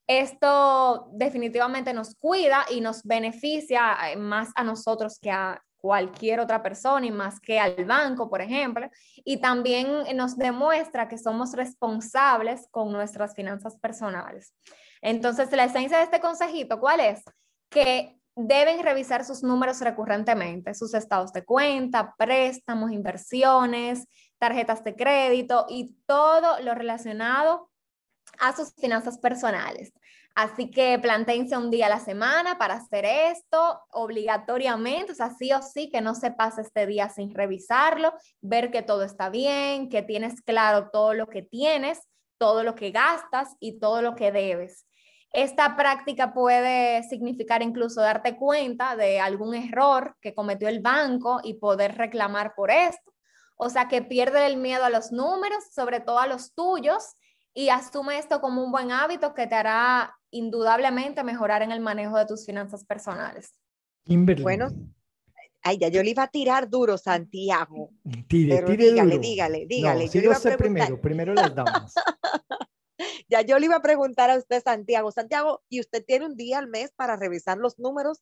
Esto definitivamente nos cuida y nos beneficia más a nosotros que a cualquier otra persona y más que al banco, por ejemplo, y también nos demuestra que somos responsables con nuestras finanzas personales. Entonces, la esencia de este consejito, ¿cuál es? Que deben revisar sus números recurrentemente, sus estados de cuenta, préstamos, inversiones, tarjetas de crédito y todo lo relacionado a sus finanzas personales. Así que plantéense un día a la semana para hacer esto obligatoriamente, o sea, sí o sí, que no se pase este día sin revisarlo, ver que todo está bien, que tienes claro todo lo que tienes, todo lo que gastas y todo lo que debes. Esta práctica puede significar incluso darte cuenta de algún error que cometió el banco y poder reclamar por esto. O sea, que pierde el miedo a los números, sobre todo a los tuyos, y asume esto como un buen hábito que te hará indudablemente mejorar en el manejo de tus finanzas personales. Kimberly. Bueno, ay, ya yo le iba a tirar duro, Santiago. Tire, pero tire dígale, duro. dígale, dígale. No, yo sí le iba lo a sé preguntar. primero, primero las damas. Ya yo le iba a preguntar a usted, Santiago. Santiago, ¿y usted tiene un día al mes para revisar los números?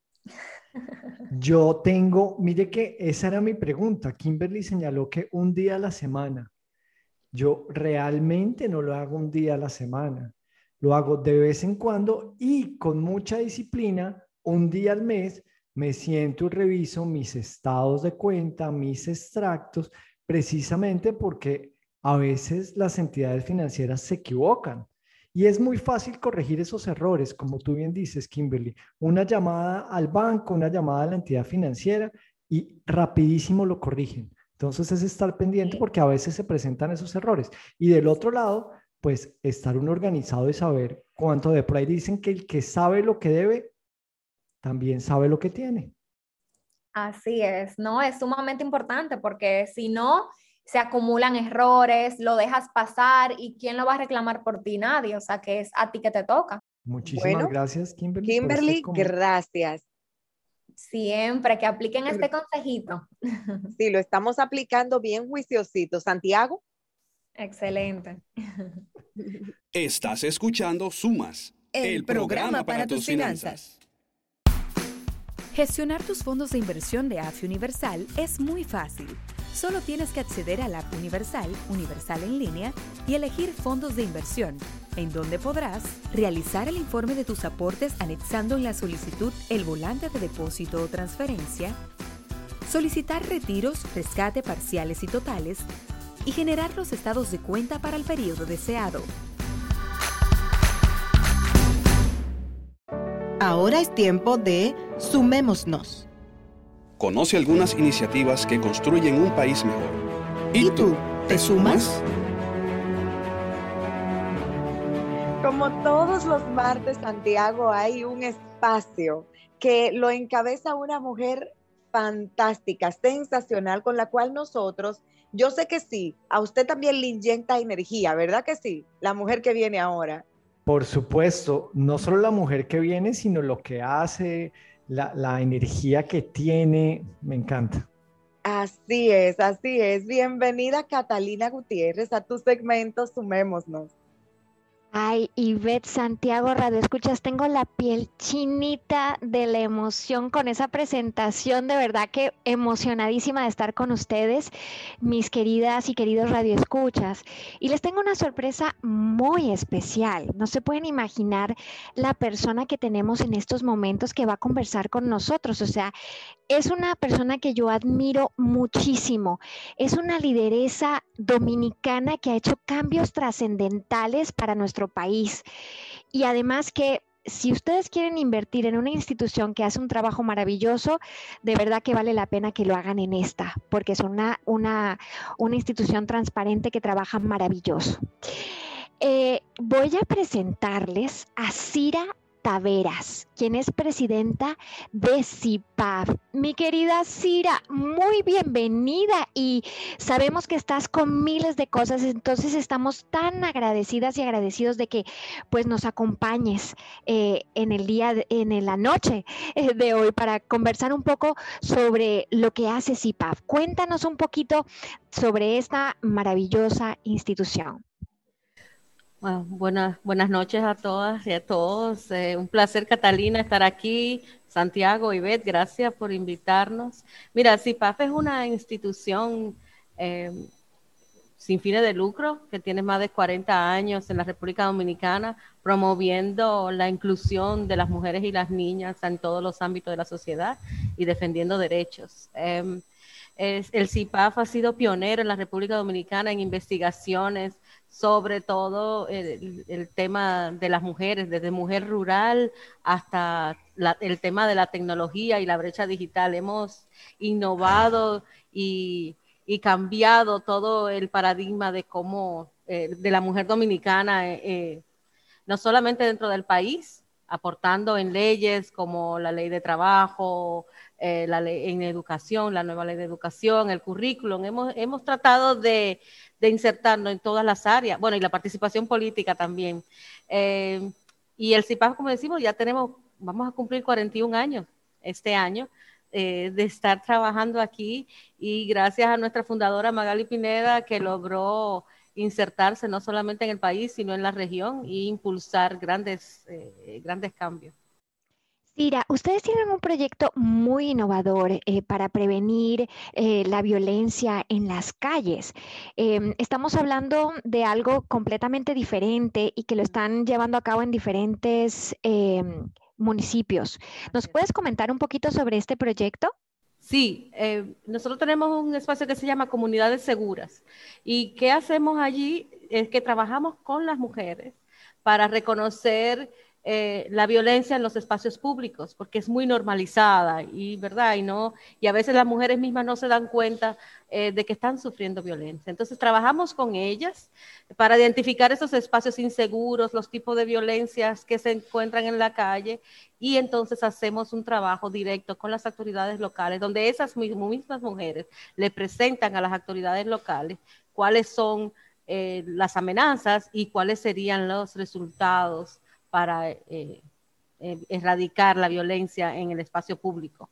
Yo tengo, mire que esa era mi pregunta. Kimberly señaló que un día a la semana. Yo realmente no lo hago un día a la semana. Lo hago de vez en cuando y con mucha disciplina, un día al mes, me siento y reviso mis estados de cuenta, mis extractos, precisamente porque a veces las entidades financieras se equivocan. Y es muy fácil corregir esos errores, como tú bien dices, Kimberly. Una llamada al banco, una llamada a la entidad financiera y rapidísimo lo corrigen. Entonces es estar pendiente porque a veces se presentan esos errores. Y del otro lado, pues estar uno organizado y saber cuánto debe. Por ahí dicen que el que sabe lo que debe, también sabe lo que tiene. Así es, ¿no? Es sumamente importante porque si no, se acumulan errores, lo dejas pasar y ¿quién lo va a reclamar por ti? Nadie, o sea que es a ti que te toca. Muchísimas Bueno, gracias, Kimberly. Kimberly, por este gracias. Siempre que apliquen este consejito. Sí, lo estamos aplicando bien juiciosito. Santiago. Excelente. Estás escuchando Sumas, el, el programa, programa para, para tus finanzas. finanzas. Gestionar tus fondos de inversión de A F I Universal es muy fácil. Solo tienes que acceder a la app Universal, Universal en línea, y elegir fondos de inversión, en donde podrás realizar el informe de tus aportes anexando en la solicitud el volante de depósito o transferencia, solicitar retiros, rescate parciales y totales, y generar los estados de cuenta para el periodo deseado. Ahora es tiempo de Sumémonos. Conoce algunas iniciativas que construyen un país mejor. ¿Y, ¿Y tú, te sumas? Como todos los martes, Santiago, hay un espacio que lo encabeza una mujer fantástica, sensacional, con la cual nosotros, yo sé que sí, a usted también le inyecta energía, ¿verdad que sí? La mujer que viene ahora. Por supuesto, no solo la mujer que viene, sino lo que hace, la, la energía que tiene, me encanta. Así es, así es. Bienvenida, Catalina Gutiérrez, a tu segmento Sumémonos. Ay, Ivette, Santiago, Radio Escuchas, tengo la piel chinita de la emoción con esa presentación, de verdad que emocionadísima de estar con ustedes, mis queridas y queridos Radio Escuchas. Y les tengo una sorpresa muy especial. No se pueden imaginar la persona que tenemos en estos momentos que va a conversar con nosotros. O sea, es una persona que yo admiro muchísimo. Es una lideresa dominicana que ha hecho cambios trascendentales para nuestro país. Y además que si ustedes quieren invertir en una institución que hace un trabajo maravilloso, de verdad que vale la pena que lo hagan en esta, porque es una, una, una institución transparente que trabaja maravilloso. Eh, voy a presentarles a Cira Taveras, quien es presidenta de C I P A F. Mi querida Cira, muy bienvenida y sabemos que estás con miles de cosas, entonces estamos tan agradecidas y agradecidos de que pues nos acompañes eh, en el día, de, en la noche eh, de hoy para conversar un poco sobre lo que hace C I P A F. Cuéntanos un poquito sobre esta maravillosa institución. Bueno, buenas, buenas noches a todas y a todos. Eh, un placer, Catalina, estar aquí. Santiago, Ivette, gracias por invitarnos. Mira, C I P A F es una institución eh, sin fines de lucro que tiene más de cuarenta años en la República Dominicana, promoviendo la inclusión de las mujeres y las niñas en todos los ámbitos de la sociedad y defendiendo derechos. Eh, es, el C I P A F ha sido pionero en la República Dominicana en investigaciones sobre todo el, el tema de las mujeres, desde mujer rural hasta la, el tema de la tecnología y la brecha digital. Hemos innovado y, y cambiado todo el paradigma de cómo, eh, de la mujer dominicana, eh, eh, no solamente dentro del país, aportando en leyes como la ley de trabajo, eh, la ley en educación, la nueva ley de educación, el currículum. Hemos, hemos tratado de, de insertarnos en todas las áreas, bueno, y la participación política también. Eh, y el C I P A F, como decimos, ya tenemos, vamos a cumplir cuarenta y un años este año, Eh, de estar trabajando aquí, y gracias a nuestra fundadora Magali Pineda, que logró insertarse no solamente en el país, sino en la región, e impulsar grandes, eh, grandes cambios. Cira, ustedes tienen un proyecto muy innovador eh, para prevenir eh, la violencia en las calles. Eh, estamos hablando de algo completamente diferente y que lo están llevando a cabo en diferentes eh, municipios. ¿Nos puedes comentar un poquito sobre este proyecto? Sí, eh, nosotros tenemos un espacio que se llama Comunidades Seguras. ¿Y qué hacemos allí? Es que trabajamos con las mujeres para reconocer eh, la violencia en los espacios públicos, porque es muy normalizada y, ¿verdad? Y, no, y a veces las mujeres mismas no se dan cuenta eh, de que están sufriendo violencia. Entonces, trabajamos con ellas para identificar esos espacios inseguros, los tipos de violencias que se encuentran en la calle, y entonces hacemos un trabajo directo con las autoridades locales, donde esas mismas mujeres le presentan a las autoridades locales cuáles son eh, las amenazas y cuáles serían los resultados para eh, eh, erradicar la violencia en el espacio público.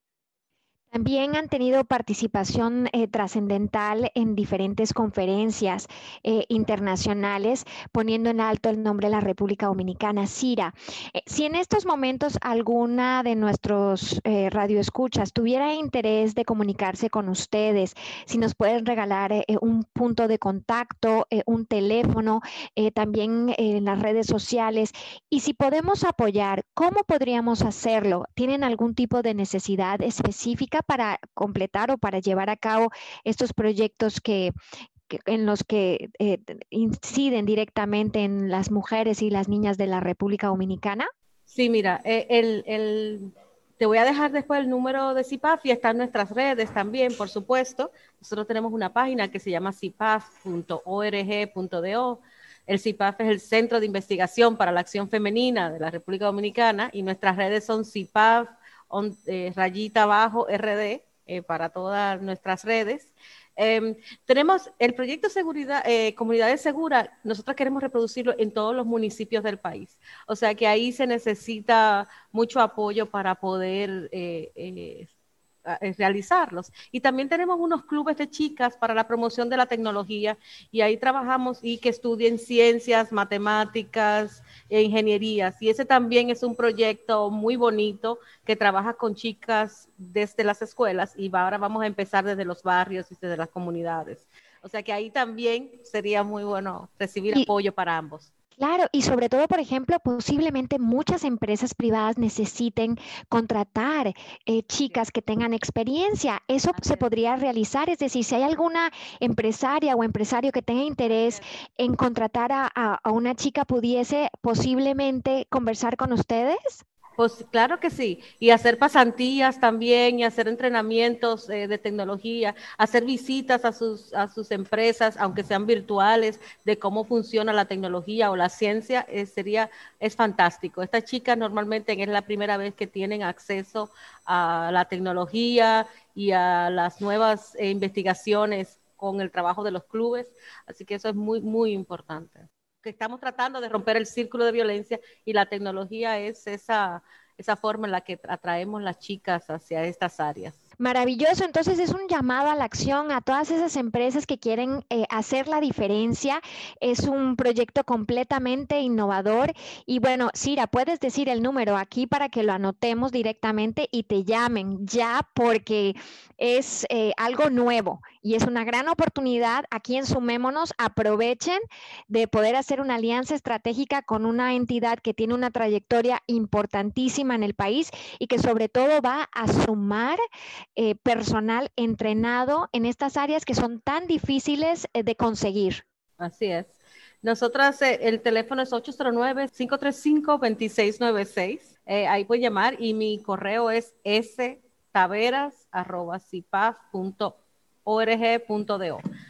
También han tenido participación eh, trascendental en diferentes conferencias eh, internacionales, poniendo en alto el nombre de la República Dominicana. Cira, eh, si en estos momentos alguna de nuestros eh, radioescuchas tuviera interés de comunicarse con ustedes, si nos pueden regalar eh, un punto de contacto, eh, un teléfono, eh, también eh, en las redes sociales, y si podemos apoyar, ¿cómo podríamos hacerlo? ¿Tienen algún tipo de necesidad específica para completar o para llevar a cabo estos proyectos que, que en los que eh, inciden directamente en las mujeres y las niñas de la República Dominicana? Sí, mira, eh, el, el, te voy a dejar después el número de C I P A F, y está en nuestras redes también, por supuesto. Nosotros tenemos una página que se llama C I P A F punto org punto do. El C I P A F es el Centro de Investigación para la Acción Femenina de la República Dominicana, y nuestras redes son C I P A F On, eh, rayita abajo R D eh, para todas nuestras redes. Eh, tenemos el proyecto Seguridad, eh, Comunidades Seguras. Nosotros queremos reproducirlo en todos los municipios del país. O sea que ahí se necesita mucho apoyo para poder eh, eh, realizarlos. Y también tenemos unos clubes de chicas para la promoción de la tecnología, y ahí trabajamos y que estudien ciencias, matemáticas e ingenierías, y ese también es un proyecto muy bonito que trabaja con chicas desde las escuelas, y ahora vamos a empezar desde los barrios y desde las comunidades. O sea que ahí también sería muy bueno recibir y, apoyo para ambos. Claro, y sobre todo, por ejemplo, posiblemente muchas empresas privadas necesiten contratar eh, chicas que tengan experiencia. Eso Así se es. podría realizar, es decir, si hay alguna empresaria o empresario que tenga interés en contratar a, a, a una chica, ¿pudiese posiblemente conversar con ustedes? Pues claro que sí, y hacer pasantías también, y hacer entrenamientos eh, de tecnología, hacer visitas a sus, a sus empresas, aunque sean virtuales, de cómo funciona la tecnología o la ciencia, eh, sería, es fantástico. Estas chicas normalmente es la primera vez que tienen acceso a la tecnología y a las nuevas eh, investigaciones con el trabajo de los clubes, así que eso es muy, muy importante. Que estamos tratando de romper el círculo de violencia, y la tecnología es esa, esa forma en la que atraemos las chicas hacia estas áreas. Maravilloso, entonces es un llamado a la acción a todas esas empresas que quieren eh, hacer la diferencia. Es un proyecto completamente innovador, y bueno, Cira, puedes decir el número aquí para que lo anotemos directamente y te llamen ya, porque es eh, algo nuevo y es una gran oportunidad. Aquí en Sumémonos aprovechen de poder hacer una alianza estratégica con una entidad que tiene una trayectoria importantísima en el país y que sobre todo va a sumar Eh, personal entrenado en estas áreas que son tan difíciles eh, de conseguir. Así es. Nosotras, eh, el teléfono es ocho cero nueve, cinco tres cinco, dos seis nueve seis. Eh, ahí pueden llamar, y mi correo es staveras arroba cipaf punto org punto do.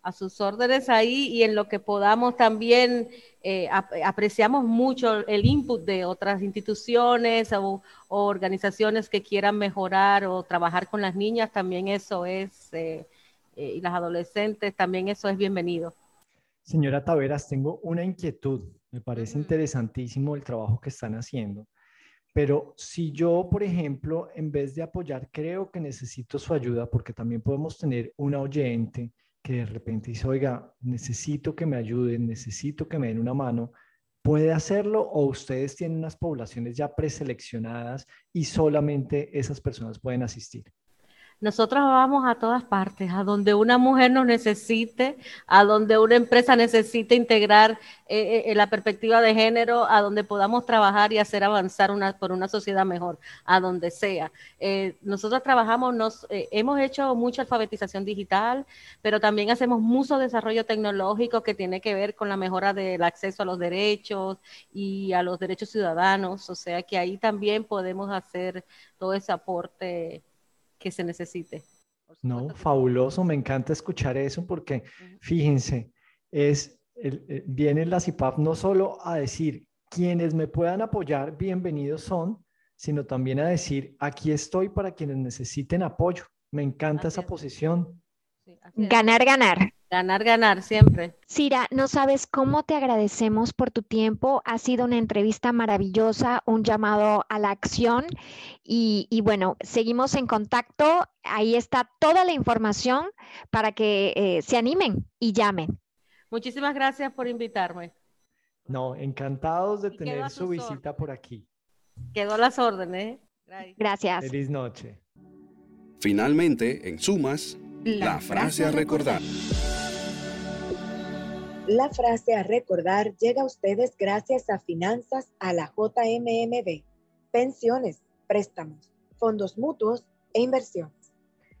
a sus órdenes ahí, y en lo que podamos también eh, ap apreciamos mucho el input de otras instituciones o, o organizaciones que quieran mejorar o trabajar con las niñas, también eso es, eh, eh, y las adolescentes, también eso es bienvenido. Señora Taveras, tengo una inquietud. Me parece uh-huh. interesantísimo el trabajo que están haciendo. Pero si yo, por ejemplo, en vez de apoyar, creo que necesito su ayuda, porque también podemos tener una oyente que de repente dice, oiga, necesito que me ayuden, necesito que me den una mano, ¿puede hacerlo o ustedes tienen unas poblaciones ya preseleccionadas y solamente esas personas pueden asistir? Nosotros vamos a todas partes, a donde una mujer nos necesite, a donde una empresa necesite integrar eh, eh, la perspectiva de género, a donde podamos trabajar y hacer avanzar una, por una sociedad mejor, a donde sea. Eh, nosotros trabajamos, nos, eh, hemos hecho mucha alfabetización digital, pero también hacemos mucho desarrollo tecnológico que tiene que ver con la mejora del acceso a los derechos y a los derechos ciudadanos, o sea que ahí también podemos hacer todo ese aporte que se necesite. No, fabuloso, me encanta escuchar eso porque uh-huh. fíjense, es, el, el, viene la C I P A P no solo a decir quienes me puedan apoyar, bienvenidos son, sino también a decir aquí estoy para quienes necesiten apoyo. Me encanta así esa es. posición. Sí, ganar, ganar. Ganar, ganar, siempre. Cira, no sabes cómo te agradecemos por tu tiempo. Ha sido una entrevista maravillosa, un llamado a la acción y, y bueno, seguimos en contacto. Ahí está toda la información para que eh, se animen y llamen. Muchísimas gracias por invitarme. No, encantados de y tener su visita órdenes. por aquí. Quedó a las órdenes. Gracias. Gracias. Feliz noche. Finalmente, en Sumas, la, la frase a recordar. La frase a recordar llega a ustedes gracias a Finanzas a la J M M B, pensiones, préstamos, fondos mutuos e inversiones.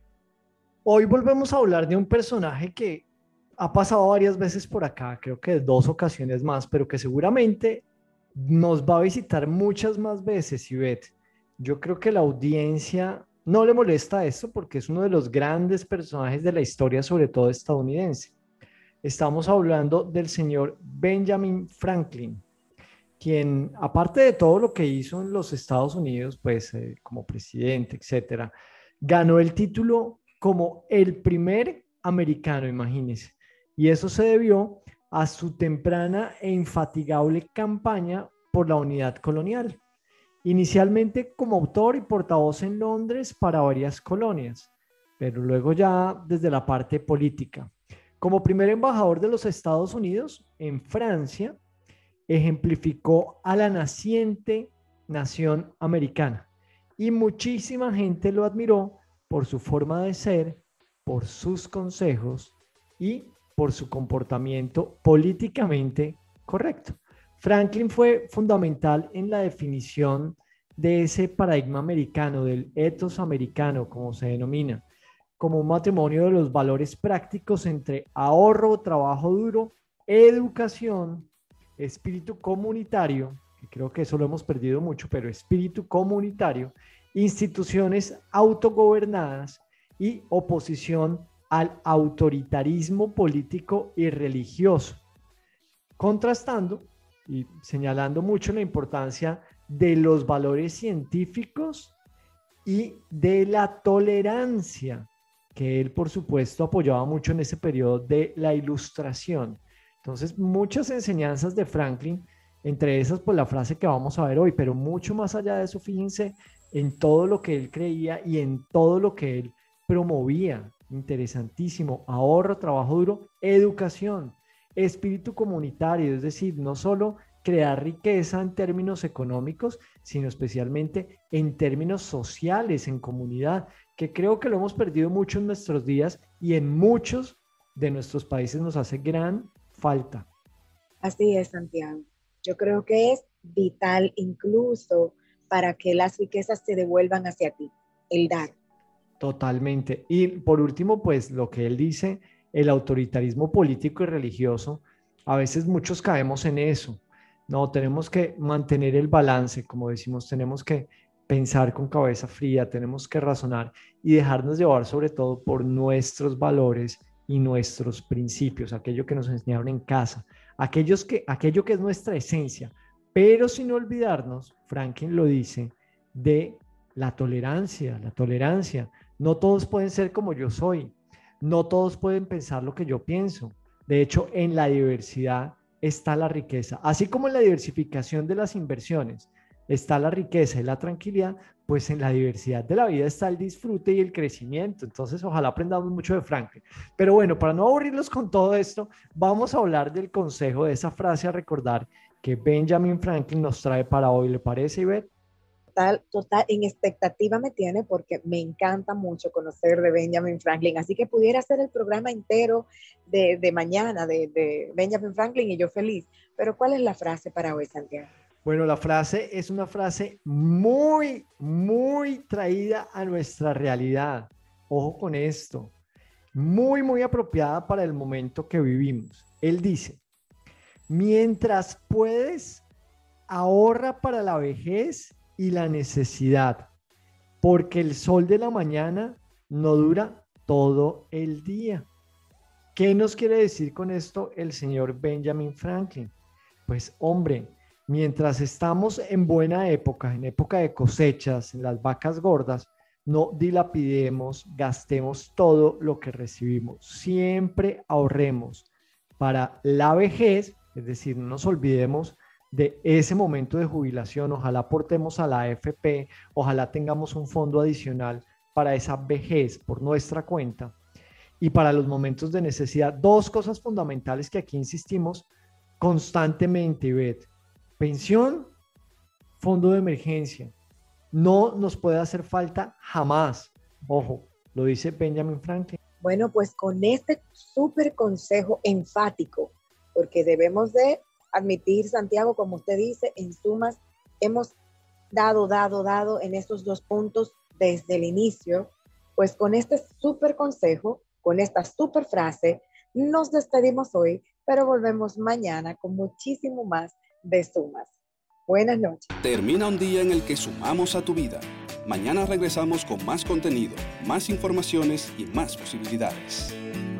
Hoy volvemos a hablar de un personaje que ha pasado varias veces por acá, creo que dos ocasiones más, pero que seguramente nos va a visitar muchas más veces, Ivette. Yo creo que la audiencia no le molesta esto porque es uno de los grandes personajes de la historia, sobre todo estadounidense. Estamos hablando del señor Benjamin Franklin, quien, aparte de todo lo que hizo en los Estados Unidos, pues eh, como presidente, etcétera, ganó el título como el primer americano, imagínense. Y eso se debió a su temprana e infatigable campaña por la unidad colonial. Inicialmente como autor y portavoz en Londres para varias colonias, pero luego ya desde la parte política. Como primer embajador de los Estados Unidos en Francia, ejemplificó a la naciente nación americana y muchísima gente lo admiró por su forma de ser, por sus consejos y por su comportamiento políticamente correcto. Franklin fue fundamental en la definición de ese paradigma americano, del ethos americano, como se denomina, como un matrimonio de los valores prácticos entre ahorro, trabajo duro, educación, espíritu comunitario, que creo que eso lo hemos perdido mucho, pero espíritu comunitario, instituciones autogobernadas y oposición al autoritarismo político y religioso, contrastando y señalando mucho la importancia de los valores científicos y de la tolerancia, que él, por supuesto, apoyaba mucho en ese periodo de la Ilustración. Entonces, muchas enseñanzas de Franklin, entre esas, pues la frase que vamos a ver hoy, pero mucho más allá de eso, fíjense en todo lo que él creía y en todo lo que él promovía. Interesantísimo: ahorro, trabajo duro, educación, espíritu comunitario, es decir, no solo crear riqueza en términos económicos, sino especialmente en términos sociales, en comunidad, que creo que lo hemos perdido mucho en nuestros días y en muchos de nuestros países nos hace gran falta. Así es, Santiago. Yo creo que es vital incluso para que las riquezas se devuelvan hacia ti, el dar. Totalmente. Y por último, pues lo que él dice, el autoritarismo político y religioso, a veces muchos caemos en eso. No, tenemos que mantener el balance, como decimos, tenemos que pensar con cabeza fría, tenemos que razonar y dejarnos llevar sobre todo por nuestros valores y nuestros principios, aquello que nos enseñaron en casa, aquellos que, aquello que es nuestra esencia, pero sin olvidarnos, Franklin lo dice, de la tolerancia, la tolerancia. No todos pueden ser como yo soy, no todos pueden pensar lo que yo pienso. De hecho, en la diversidad está la riqueza, así como en la diversificación de las inversiones está la riqueza y la tranquilidad, pues en la diversidad de la vida está el disfrute y el crecimiento. Entonces, ojalá aprendamos mucho de Franklin. Pero bueno, para no aburrirlos con todo esto, vamos a hablar del consejo, de esa frase a recordar que Benjamin Franklin nos trae para hoy. ¿Le parece, Ivette? Total, total, en expectativa me tiene porque me encanta mucho conocer de Benjamin Franklin, así que pudiera hacer el programa entero de, de mañana de, de Benjamin Franklin y yo feliz. Pero ¿cuál es la frase para hoy, Santiago? Bueno, la frase es una frase muy, muy traída a nuestra realidad. Ojo con esto. Muy, muy apropiada para el momento que vivimos. Él dice, mientras puedes, ahorra para la vejez y la necesidad, porque el sol de la mañana no dura todo el día. ¿Qué nos quiere decir con esto el señor Benjamin Franklin? Pues, hombre, mientras estamos en buena época, en época de cosechas, en las vacas gordas, no dilapidemos, gastemos todo lo que recibimos. Siempre ahorremos para la vejez, es decir, no nos olvidemos de ese momento de jubilación. Ojalá aportemos a la A F P, ojalá tengamos un fondo adicional para esa vejez por nuestra cuenta y para los momentos de necesidad. Dos cosas fundamentales que aquí insistimos constantemente, Ivette. Pensión, fondo de emergencia. No nos puede hacer falta jamás. Ojo, lo dice Benjamin Franklin. Bueno, pues con este súper consejo enfático, porque debemos de admitir, Santiago, como usted dice, en sumas, hemos dado, dado, dado en estos dos puntos desde el inicio. Pues con este súper consejo, con esta súper frase, nos despedimos hoy, pero volvemos mañana con muchísimo más de Sumas. Buenas noches. Termina un día en el que sumamos a tu vida. Mañana regresamos con más contenido, más informaciones y más posibilidades.